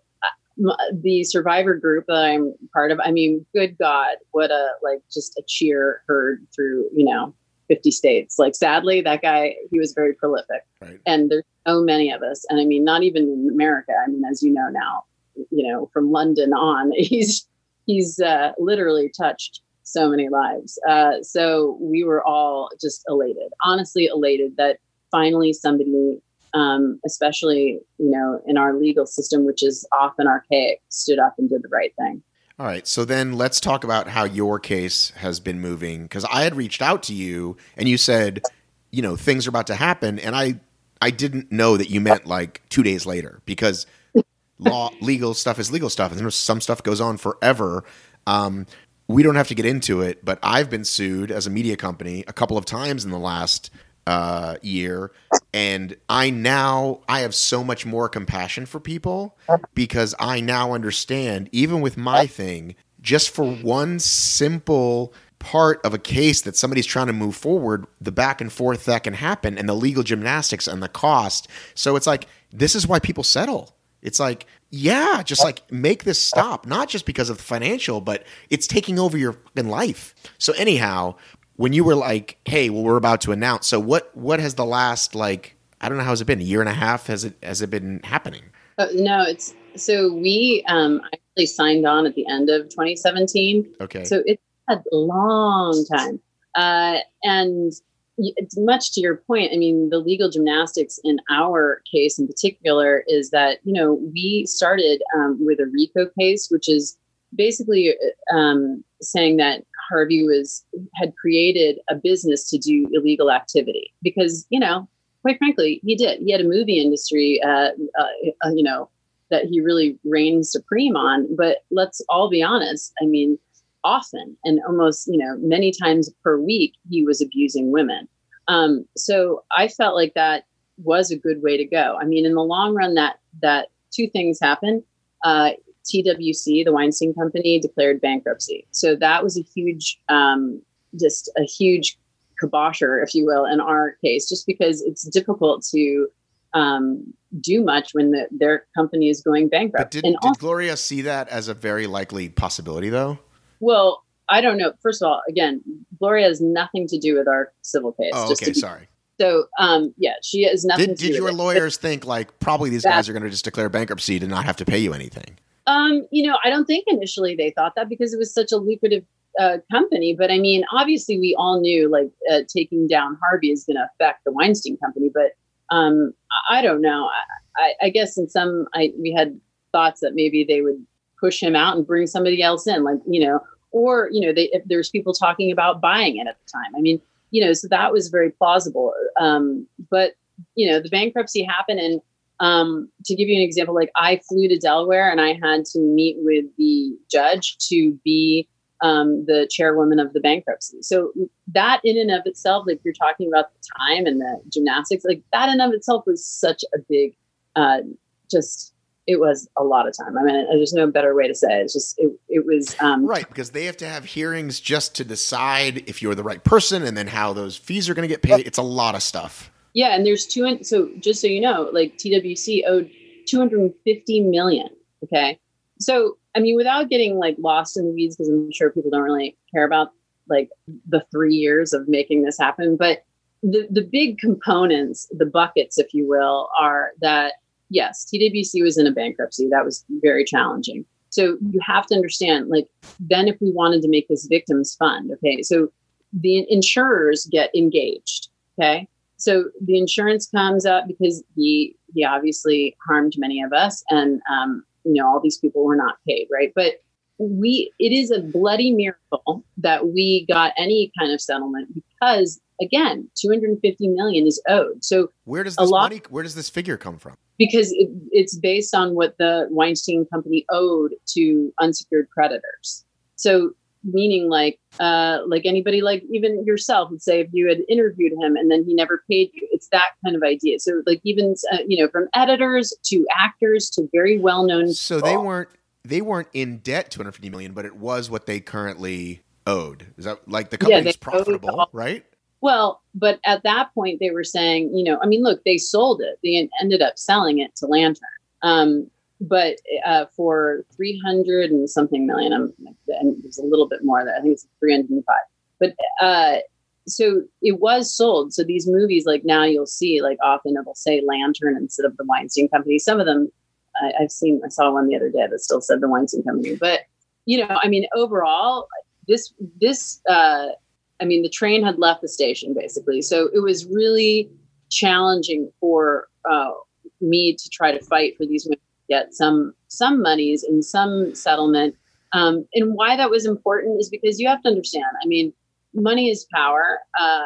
the survivor group that I'm part of. I mean, good God, what a, like just a cheer heard through, you know, fifty states. Like, sadly, that guy, he was very prolific. Right. And there's so many of us. And I mean, not even in America. I mean, as you know now, you know, from London on, he's, he's uh, literally touched so many lives. Uh, so we were all just elated, honestly elated that finally somebody, um, especially, you know, in our legal system, which is often archaic, stood up and did the right thing. All right. So then let's talk about how your case has been moving. Because I had reached out to you and you said, you know, things are about to happen. And I, I didn't know that you meant like two days later, because law, legal stuff is legal stuff. And some stuff goes on forever. Um, we don't have to get into it, but I've been sued as a media company a couple of times in the last uh, year. And I now, I have so much more compassion for people because I now understand, even with my thing, just for one simple part of a case that somebody's trying to move forward, the back and forth that can happen and the legal gymnastics and the cost. So it's like, this is why people settle. It's like, yeah, just like make this stop, not just because of the financial, but it's taking over your fucking life. So anyhow, when you were like, hey, well, we're about to announce. So what, what has the last, like, I don't know, how's it been? A year and a half? Has it, has it been happening? Uh, no, it's, so we um, actually signed on at the end of twenty seventeen. Okay. So it's a long time. Uh, and it's much to your point. I mean, the legal gymnastics in our case in particular is that, you know, we started um, with a RICO case, which is basically um, saying that Harvey was had created a business to do illegal activity because, you know, quite frankly, he did. He had a movie industry, uh, uh, you know, that he really reigned supreme on. But let's all be honest. I mean, often and almost, you know, many times per week, he was abusing women. Um, so I felt like that was a good way to go. I mean, in the long run, that that two things happened. Uh, T W C, the Weinstein Company, declared bankruptcy. So that was a huge, um, just a huge kibosher, if you will, in our case, just because it's difficult to um, do much when the, their company is going bankrupt. But did, and did also, Gloria see that as a very likely possibility, though? Well, I don't know. First of all, again, Gloria has nothing to do with our civil case. Oh, just okay, to be, so So, um, yeah, she has nothing Did, to do did your with it. lawyers think, like, probably these That- guys are going to just declare bankruptcy to not have to pay you anything? Um, you know, I don't think initially they thought that because it was such a lucrative uh, company. But I mean, obviously, we all knew like uh, taking down Harvey is going to affect the Weinstein Company. But um, I, I don't know. I, I, I guess in some, I we had thoughts that maybe they would push him out and bring somebody else in, like, you know, or, you know, they, if there's people talking about buying it at the time. I mean, you know, so that was very plausible. Um, but, you know, the bankruptcy happened. And um, to give you an example, like I flew to Delaware and I had to meet with the judge to be um, the chairwoman of the bankruptcy. So that in and of itself, like you're talking about the time and the gymnastics, like that in and of itself was such a big, uh, just, it was a lot of time. I mean, there's no better way to say it. It's just, it, it was. Um, right. Because they have to have hearings just to decide if you're the right person and then how those fees are going to get paid. It's a lot of stuff. Yeah. And there's two. So just so you know, like T W C owed two hundred fifty million. Okay. So, I mean, without getting like lost in the weeds, because I'm sure people don't really care about like the three years of making this happen. But the, the big components, the buckets, if you will, are that, yes, T W C was in a bankruptcy. That was very challenging. So you have to understand, like, then if we wanted to make this victims fund, okay, so the insurers get engaged, okay? So the insurance comes up because he, he obviously harmed many of us and, um, you know, all these people were not paid, right? But we, it is a bloody miracle that we got any kind of settlement because, again, two hundred fifty million is owed. So where does this lot, money, where does this figure come from? Because it, it's based on what the Weinstein Company owed to unsecured creditors. So meaning like, uh, like anybody, like even yourself, let's say if you had interviewed him and then he never paid you, it's that kind of idea. So like even, uh, you know, from editors to actors to very well-known. So people. they weren't, they weren't in debt two hundred fifty million, but it was what they currently owed. Is that like the company's yeah, profitable, all, right? Well, but at that point they were saying, you know, I mean, look, they sold it. They ended up selling it to Lantern. Um, but uh, for three hundred and something million, I'm, and there's a little bit more there. I think it's three hundred five. But uh, so it was sold. So these movies, like now you'll see, like often it'll say Lantern instead of the Weinstein Company. Some of them I, I've seen, I saw one the other day that still said the Weinstein Company. But, you know, I mean, overall, this, this, uh, I mean, the train had left the station basically. So it was really challenging for uh, me to try to fight for these women to get some, some monies and some settlement. Um, and why that was important is because you have to understand, I mean, money is power. Uh,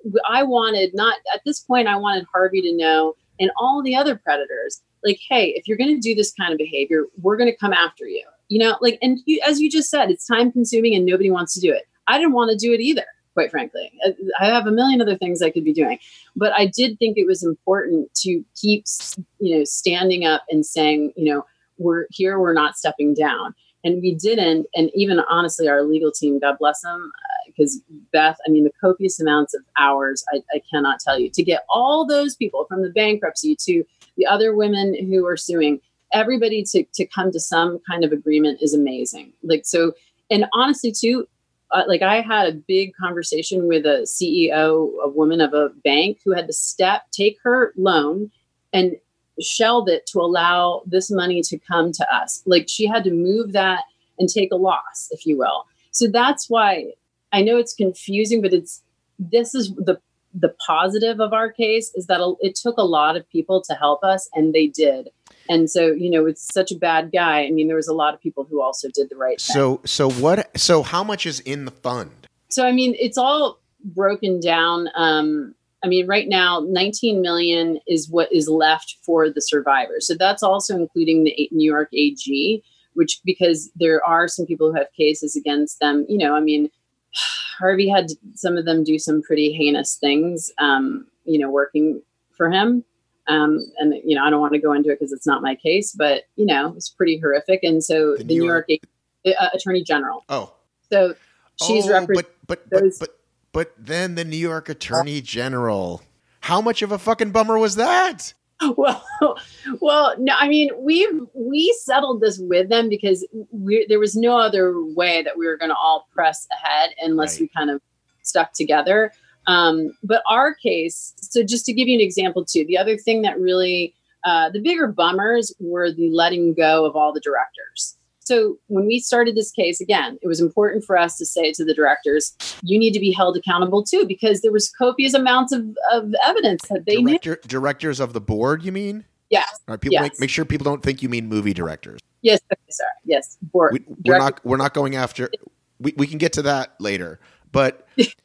I wanted not at this point, I wanted Harvey to know and all the other predators, like, hey, if you're going to do this kind of behavior, we're going to come after you, you know, like, and you, as you just said, it's time consuming and nobody wants to do it. I didn't want to do it either, quite frankly. I have a million other things I could be doing, but I did think it was important to keep, you know, standing up and saying, you know, we're here, we're not stepping down. And we didn't. And even honestly, our legal team, God bless them, because uh, Beth, I mean, the copious amounts of hours, I, I cannot tell you, to get all those people from the bankruptcy to the other women who are suing, everybody to, to come to some kind of agreement is amazing. Like, so, and honestly too, uh, like I had a big conversation with a C E O, a woman of a bank who had to step, take her loan and shelve it to allow this money to come to us. Like she had to move that and take a loss, if you will. So that's why I know it's confusing, but it's, this is the, the positive of our case is that it took a lot of people to help us and they did. And so, you know, it's such a bad guy. I mean, there was a lot of people who also did the right thing. So, so what, so how much is in the fund? So, I mean, it's all broken down. Um, I mean, right now, nineteen million is what is left for the survivors. So that's also including the New York A G, which because there are some people who have cases against them. You know, I mean, Harvey had some of them do some pretty heinous things, um, you know, working for him. Um, and, you know, I don't want to go into it because it's not my case, but, you know, it's pretty horrific. And so the, the New York, York uh, Attorney General. Oh, so she's oh, representing. But, but, but, but, but then the New York Attorney General, how much of a fucking bummer was that? Well, well, no, I mean, we we settled this with them because we, there was no other way that we were going to all press ahead unless right. we kind of stuck together. Um, but our case, so just to give you an example too, the other thing that really, uh, the bigger bummers were the letting go of all the directors. So when we started this case, again, it was important for us to say to the directors, you need to be held accountable too, because there was copious amounts of, of evidence that they Director, knew. Directors of the board, you mean? Yes. All right, people yes. Make, make sure people don't think you mean movie directors. Yes, okay, sorry. Yes, board. We, we're not. We're not going after. We we can get to that later, but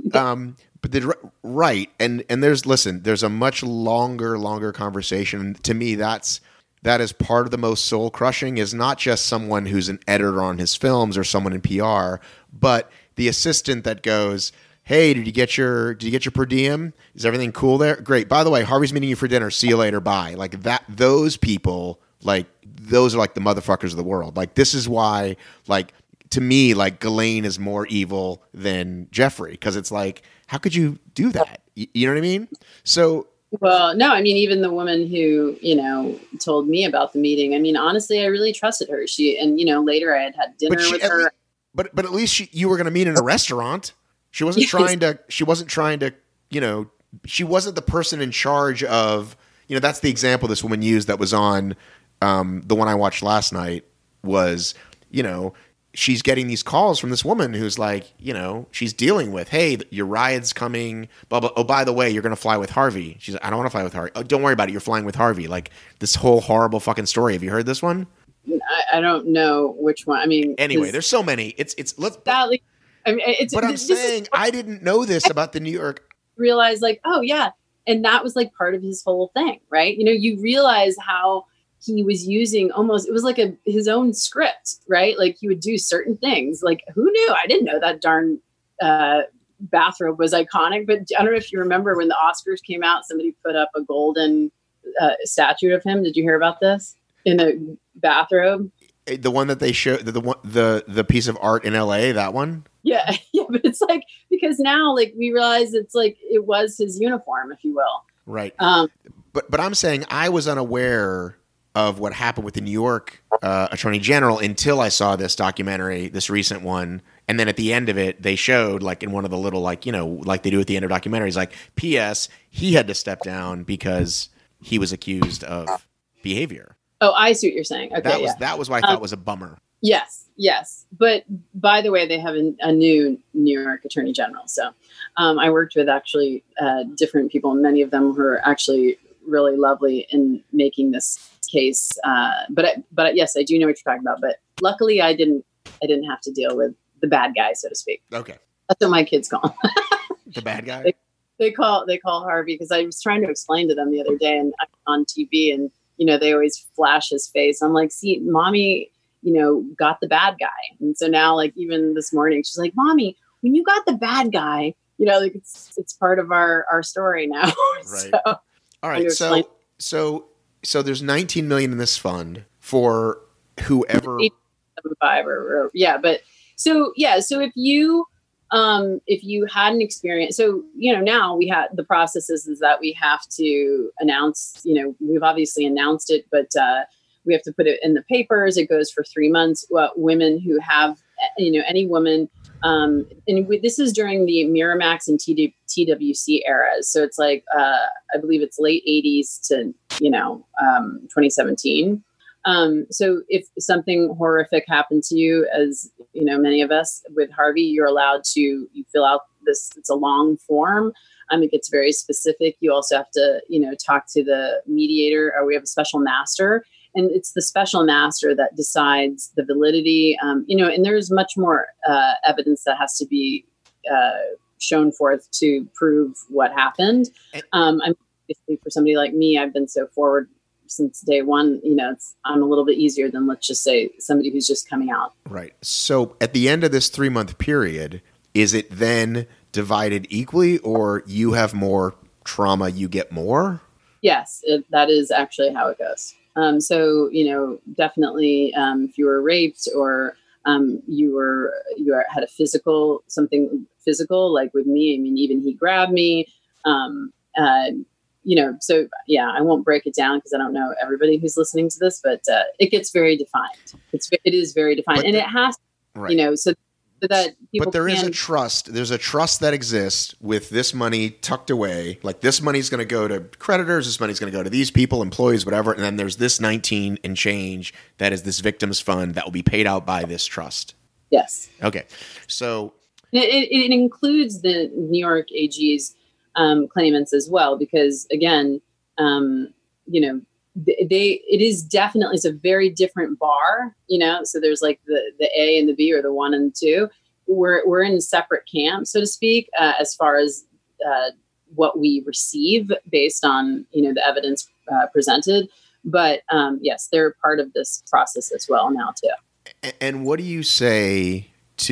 um, but the, right, and and there's listen, there's a much longer, longer conversation. To me, that's that is part of the most soul crushing. Is not just someone who's an editor on his films or someone in P R, but the assistant that goes, "Hey, did you get your did you get your per diem? Is everything cool there? Great. By the way, Harvey's meeting you for dinner. See you later. Bye." Like that. Those people, like those are like the motherfuckers of the world. Like this is why, like. To me, like Ghislaine is more evil than Jeffrey because it's like, how could you do that? You, you know what I mean? So, well, no, I mean, even the woman who, you know, told me about the meeting, I mean, honestly, I really trusted her. She, and, you know, later I had had dinner she, with her. Least, but, but at least she, you were going to meet in a restaurant. She wasn't yes. trying to, she wasn't trying to, you know, she wasn't the person in charge of, you know, that's the example this woman used that was on um, the one I watched last night was, you know, she's getting these calls from this woman who's like, you know, she's dealing with, hey, your ride's coming, blah, blah. Oh, by the way, you're going to fly with Harvey. She's like, I don't want to fly with Harvey. Oh, don't worry about it. You're flying with Harvey. Like this whole horrible fucking story. Have you heard this one? I, I don't know which one. I mean, anyway, there's so many. It's, it's, let's, that, I mean, it's, but I'm saying is, I didn't know this about the New York. Realize like, oh yeah. And that was like part of his whole thing, right? You know, you realize how he was using almost, it was like a his own script, right? Like he would do certain things. Like who knew? I didn't know that darn uh, bathrobe was iconic. But I don't know if you remember when the Oscars came out, somebody put up a golden uh, statue of him. Did you hear about this? In a bathrobe? The one that they showed, the, the one, the the piece of art in L A, that one? Yeah, yeah. But it's like because now, like we realize it's like it was his uniform, if you will. Right. Um, but but I'm saying I was unaware of what happened with the New York uh, Attorney General until I saw this documentary, this recent one. And then at the end of it, they showed like in one of the little, like, you know, like they do at the end of documentaries, like P S he had to step down because he was accused of behavior. Oh, I see what you're saying. Okay. That was, yeah. that was what I thought um, was a bummer. Yes. Yes. But by the way, they have a, a new New York Attorney General. So um, I worked with actually uh, different people. Many of them were actually really lovely in making this case. Uh, but, I, but yes, I do know what you're talking about, but luckily I didn't, I didn't have to deal with the bad guy, so to speak. Okay. That's what my kids call him. The bad guy? They, they call, they call Harvey because I was trying to explain to them the other day and I'm on T V and, you know, they always flash his face. I'm like, see, mommy, you know, got the bad guy. And so now like even this morning, she's like, mommy, when you got the bad guy, you know, like it's, it's part of our, our story now. Right. So, all right. So, so, So there's nineteen million in this fund for whoever. Five or, or yeah, but so yeah, so if you um if you had an experience, so you know now we had the process is, is that we have to announce. You know, we've obviously announced it, but uh, we have to put it in the papers. It goes for three months. Well, women who have you know any woman. Um, and we, this is during the Miramax and T W C eras. So it's like, uh, I believe it's late eighties to, you know, um, twenty seventeen. Um, so if something horrific happened to you, as you know, many of us with Harvey, you're allowed to you fill out this, it's a long form. Um, it gets very specific. You also have to, you know, talk to the mediator or we have a special master. And it's the special master that decides the validity, um, you know, and there's much more uh, evidence that has to be uh, shown forth to prove what happened. Um, I'm basically for somebody like me, I've been so forward since day one. You know, it's, I'm a little bit easier than let's just say somebody who's just coming out. Right. So at the end of this three month period, is it then divided equally, or you have more trauma, you get more? Yes, it, that is actually how it goes. Um, so, you know, definitely um, if you were raped or um, you were you are, had a physical, something physical, like with me, I mean, even he grabbed me, um, uh, you know, so, yeah, I won't break it down because I don't know everybody who's listening to this, but uh, it gets very defined. It's It is very defined. But and the, it has, right. you know, so so that people But there can, is a trust. There's a trust that exists with this money tucked away. Like this money's going to go to creditors. This money's going to go to these people, employees, whatever. And then there's this nineteen and change that is this victims fund that will be paid out by this trust. Yes. Okay. So it, it, it includes the New York A G's um, claimants as well, because again, um, you know, they, it is definitely, it's a very different bar, you know, so there's like the, the A and the B or the one and two. we're we're in separate camps, so to speak, uh, as far as uh, what we receive based on, you know, the evidence uh, presented. But um, yes, they're part of this process as well now too. And what do you say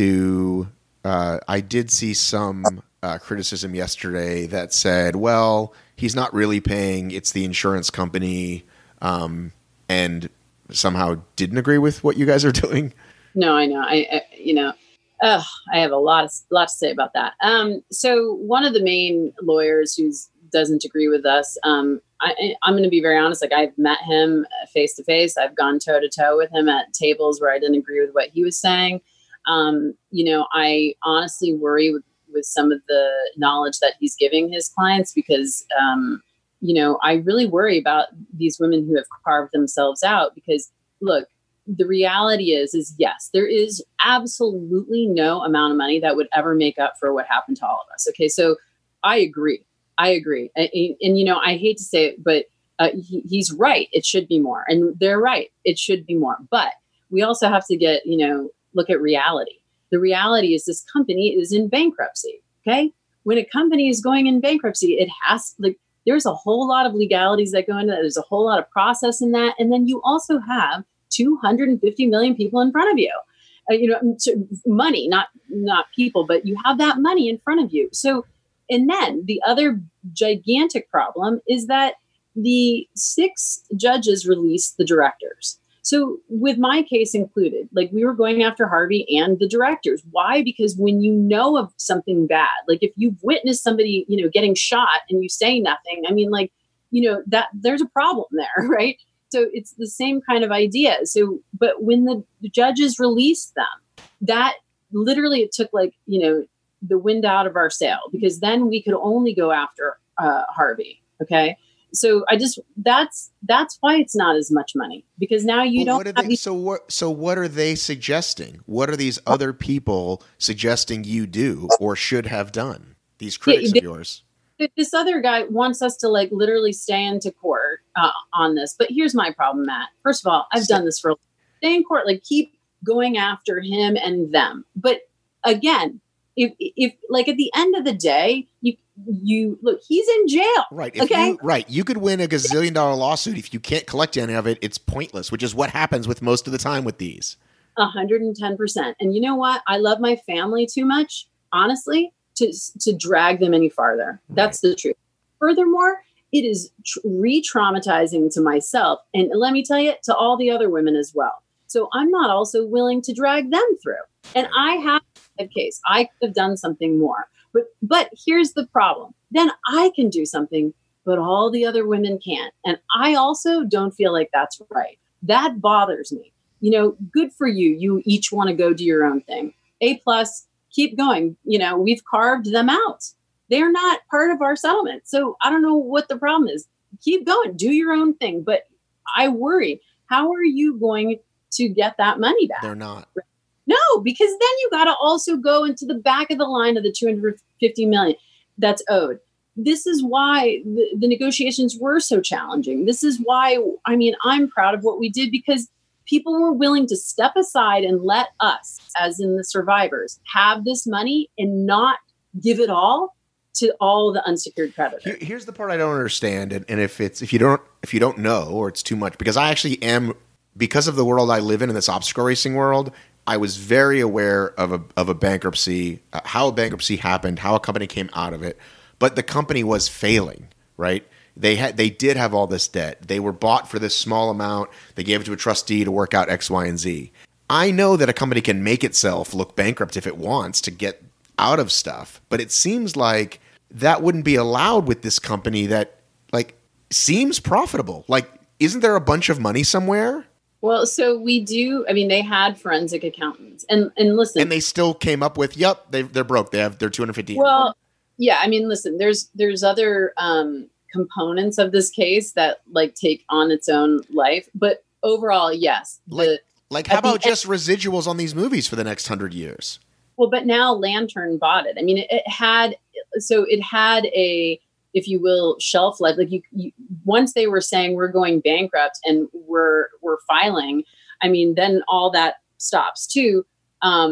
to? Uh, I did see some uh, criticism yesterday that said, "Well, he's not really paying; it's the insurance company," um, and somehow didn't agree with what you guys are doing. No, I know. I, I you know, uh, I have a lot of lot to say about that. Um, so one of the main lawyers who doesn't agree with us, um, I, I'm going to be very honest. Like, I've met him face to face. I've gone toe to toe with him at tables where I didn't agree with what he was saying. Um, you know, I honestly worry with, with some of the knowledge that he's giving his clients because, um, you know, I really worry about these women who have carved themselves out because, look, the reality is, is yes, there is absolutely no amount of money that would ever make up for what happened to all of us. Okay. So I agree. I agree. And, and you know, I hate to say it, but uh, he, he's right. It should be more. And they're right. It should be more. But we also have to get, you know, look at reality. The reality is this company is in bankruptcy. Okay. When a company is going in bankruptcy, it has like, there's a whole lot of legalities that go into that. There's a whole lot of process in that. And then you also have two hundred fifty million people in front of you, uh, you know, money, not, not people, but you have that money in front of you. So, and then the other gigantic problem is that the six judges released the directors. So with my case included, like we were going after Harvey and the directors. Why? Because when you know of something bad, like if you've witnessed somebody, you know, getting shot and you say nothing, I mean, like, you know, that there's a problem there, right? So it's the same kind of idea. So, but when the judges released them, that literally it took like, you know, the wind out of our sail because then we could only go after uh, Harvey. Okay. So I just, that's, that's why it's not as much money because now you well, don't what have they, these- so what, so what are they suggesting? What are these other people suggesting you do or should have done? These critics yeah, they, of yours. This other guy wants us to like literally stay into court uh, on this. But here's my problem, Matt. First of all, I've stay. done this for stay in court, like keep going after him and them. But again, if, if like at the end of the day, you, you look, he's in jail. Right. If okay. You, right. You could win a gazillion dollar lawsuit. If you can't collect any of it, it's pointless, which is what happens with most of the time with these. A hundred and ten percent. And you know what? I love my family too much, honestly, to, to drag them any farther. That's right. The truth. Furthermore, it is tr- re-traumatizing to myself. And let me tell you, to all the other women as well. So I'm not also willing to drag them through. And I have a case. I could have done something more. But but here's the problem. Then I can do something, but all the other women can't. And I also don't feel like that's right. That bothers me. You know, good for you. You each want to go do your own thing. A plus, keep going. You know, we've carved them out. They're not part of our settlement. So I don't know what the problem is. Keep going. Do your own thing. But I worry, how are you going to get that money back? They're not. No, because then you got to also go into the back of the line of the two hundred fifty million that's owed. This is why the, the negotiations were so challenging. This is why, I mean, I'm proud of what we did because people were willing to step aside and let us, as in the survivors, have this money and not give it all to all the unsecured creditors. Here, here's the part I don't understand, and, and if it's if you don't if you don't know or it's too much, because I actually am, because of the world I live in in this obstacle racing world, I was very aware of a of a bankruptcy, uh, how a bankruptcy happened, how a company came out of it, but the company was failing, right? They had they did have all this debt. They were bought for this small amount. They gave it to a trustee to work out X, Y, and Z. I know that a company can make itself look bankrupt if it wants to get out of stuff, but it seems like that wouldn't be allowed with this company that like seems profitable. Like, isn't there a bunch of money somewhere? Well, so we do. I mean, they had forensic accountants, and and listen, and they still came up with, "Yep, they they're broke. They have they're two hundred fifty." Well, yeah. I mean, listen, there's there's other um, components of this case that like take on its own life, but overall, yes. Like, the, like how about just end, residuals on these movies for the next hundred years? Well, but now Lantern bought it. I mean, it, it had so it had a, if you will, shelf life. Like you, you, once they were saying we're going bankrupt and we're we're filing, I mean, then all that stops too. Um,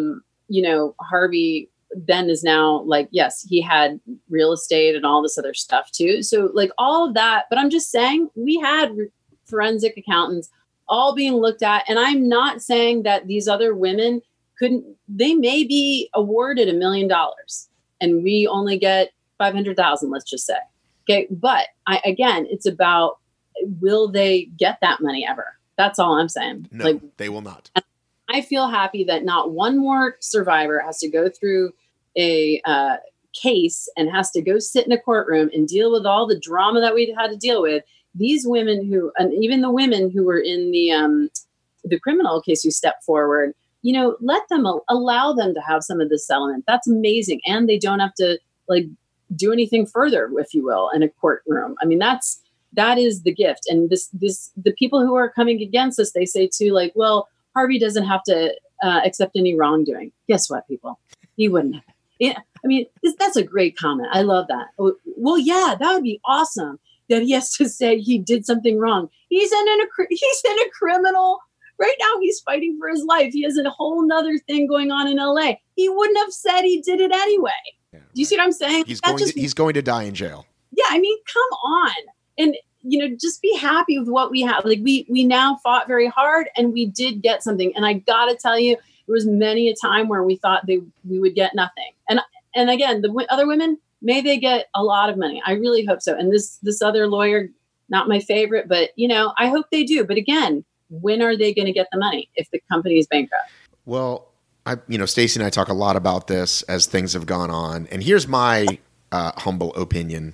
you know, Harvey then is now like, yes, he had real estate and all this other stuff too. So like all of that, but I'm just saying we had forensic accountants all being looked at. And I'm not saying that these other women couldn't, they may be awarded a million dollars and we only get five hundred thousand, let's just say. Okay. But I, again, it's about, will they get that money ever? That's all I'm saying. No, like they will not. I feel happy that not one more survivor has to go through a uh, case and has to go sit in a courtroom and deal with all the drama that we had to deal with. These women who, and even the women who were in the um, the criminal case who stepped forward, you know, let them allow them to have some of this settlement. That's amazing, and they don't have to like do anything further, if you will, in a courtroom. I mean, that's that is the gift. And this this the people who are coming against us, they say too, like, well, Harvey doesn't have to uh, accept any wrongdoing. Guess what, people? He wouldn't have. Yeah, I mean, this, that's a great comment. I love that. Well, yeah, that would be awesome that he has to say he did something wrong. He's in a he's in a criminal right now. He's fighting for his life. He has a whole nother thing going on in L A. He wouldn't have said he did it anyway. Yeah, Do you right. see what I'm saying? He's going. Just, to, he's going to die in jail. Yeah, I mean, come on, and you know, just be happy with what we have. Like we we now fought very hard, and we did get something. And I gotta tell you, there was many a time where we thought they we would get nothing. And and again, the w- other women, may they get a lot of money. I really hope so. And this this other lawyer, not my favorite, but you know, I hope they do. But again, when are they going to get the money if the company is bankrupt? Well, I you know, Stacey and I talk a lot about this as things have gone on. And here's my uh, humble opinion.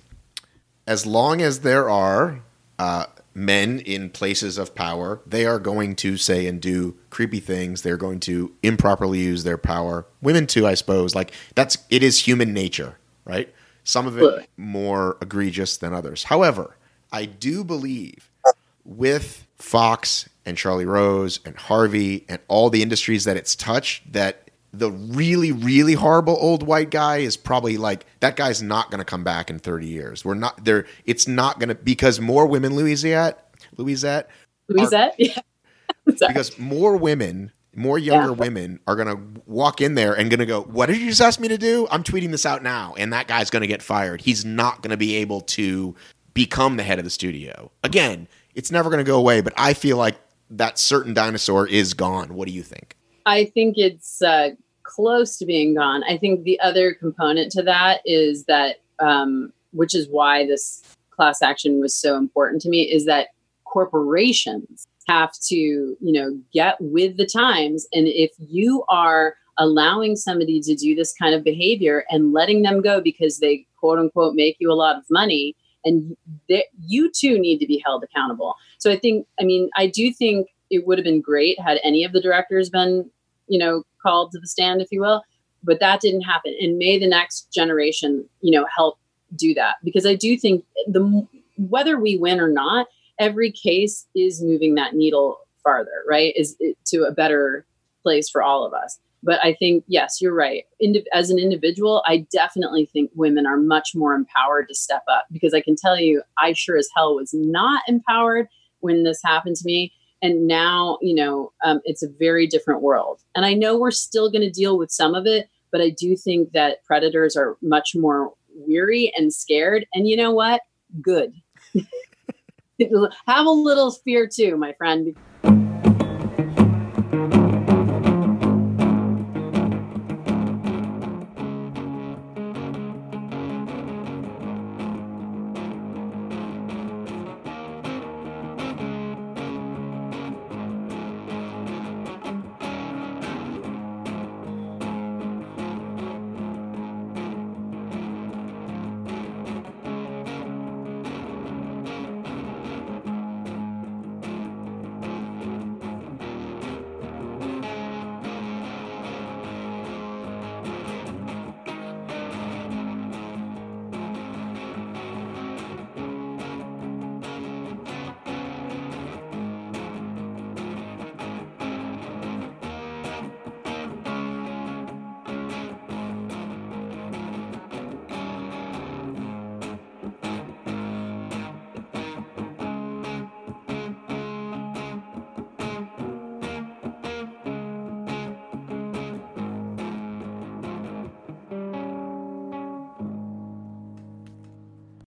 As long as there are uh, men in places of power, they are going to say and do creepy things. They're going to improperly use their power. Women too, I suppose. Like that's it is human nature, right? Some of it more egregious than others. However, I do believe with Fox and Charlie Rose and Harvey and all the industries that it's touched, that the really, really horrible old white guy is probably like, that guy's not going to come back in thirty years. We're not there. It's not going to, because more women, Louisette, Louisette, Louisette, are, yeah. because more women, more younger yeah. women are going to walk in there and going to go, what did you just ask me to do? I'm tweeting this out now. And that guy's going to get fired. He's not going to be able to become the head of the studio. Again, it's never going to go away, but I feel like that certain dinosaur is gone. What do you think? I think it's uh, close to being gone. I think the other component to that is that, um, which is why this class action was so important to me, is that corporations have to, you know, get with the times. And if you are allowing somebody to do this kind of behavior and letting them go because they quote unquote make you a lot of money, and they, you too need to be held accountable. So I think, I mean, I do think it would have been great had any of the directors been, you know, called to the stand, if you will, but that didn't happen. And may the next generation, you know, help do that, because I do think the whether we win or not, every case is moving that needle farther, right? Is it, to a better place for all of us. But I think, yes, you're right. Indi- as an individual, I definitely think women are much more empowered to step up, because I can tell you, I sure as hell was not empowered when this happened to me. And now, you know, um, it's a very different world. And I know we're still going to deal with some of it, but I do think that predators are much more weary and scared. And you know what? Good. Have a little fear too, my friend.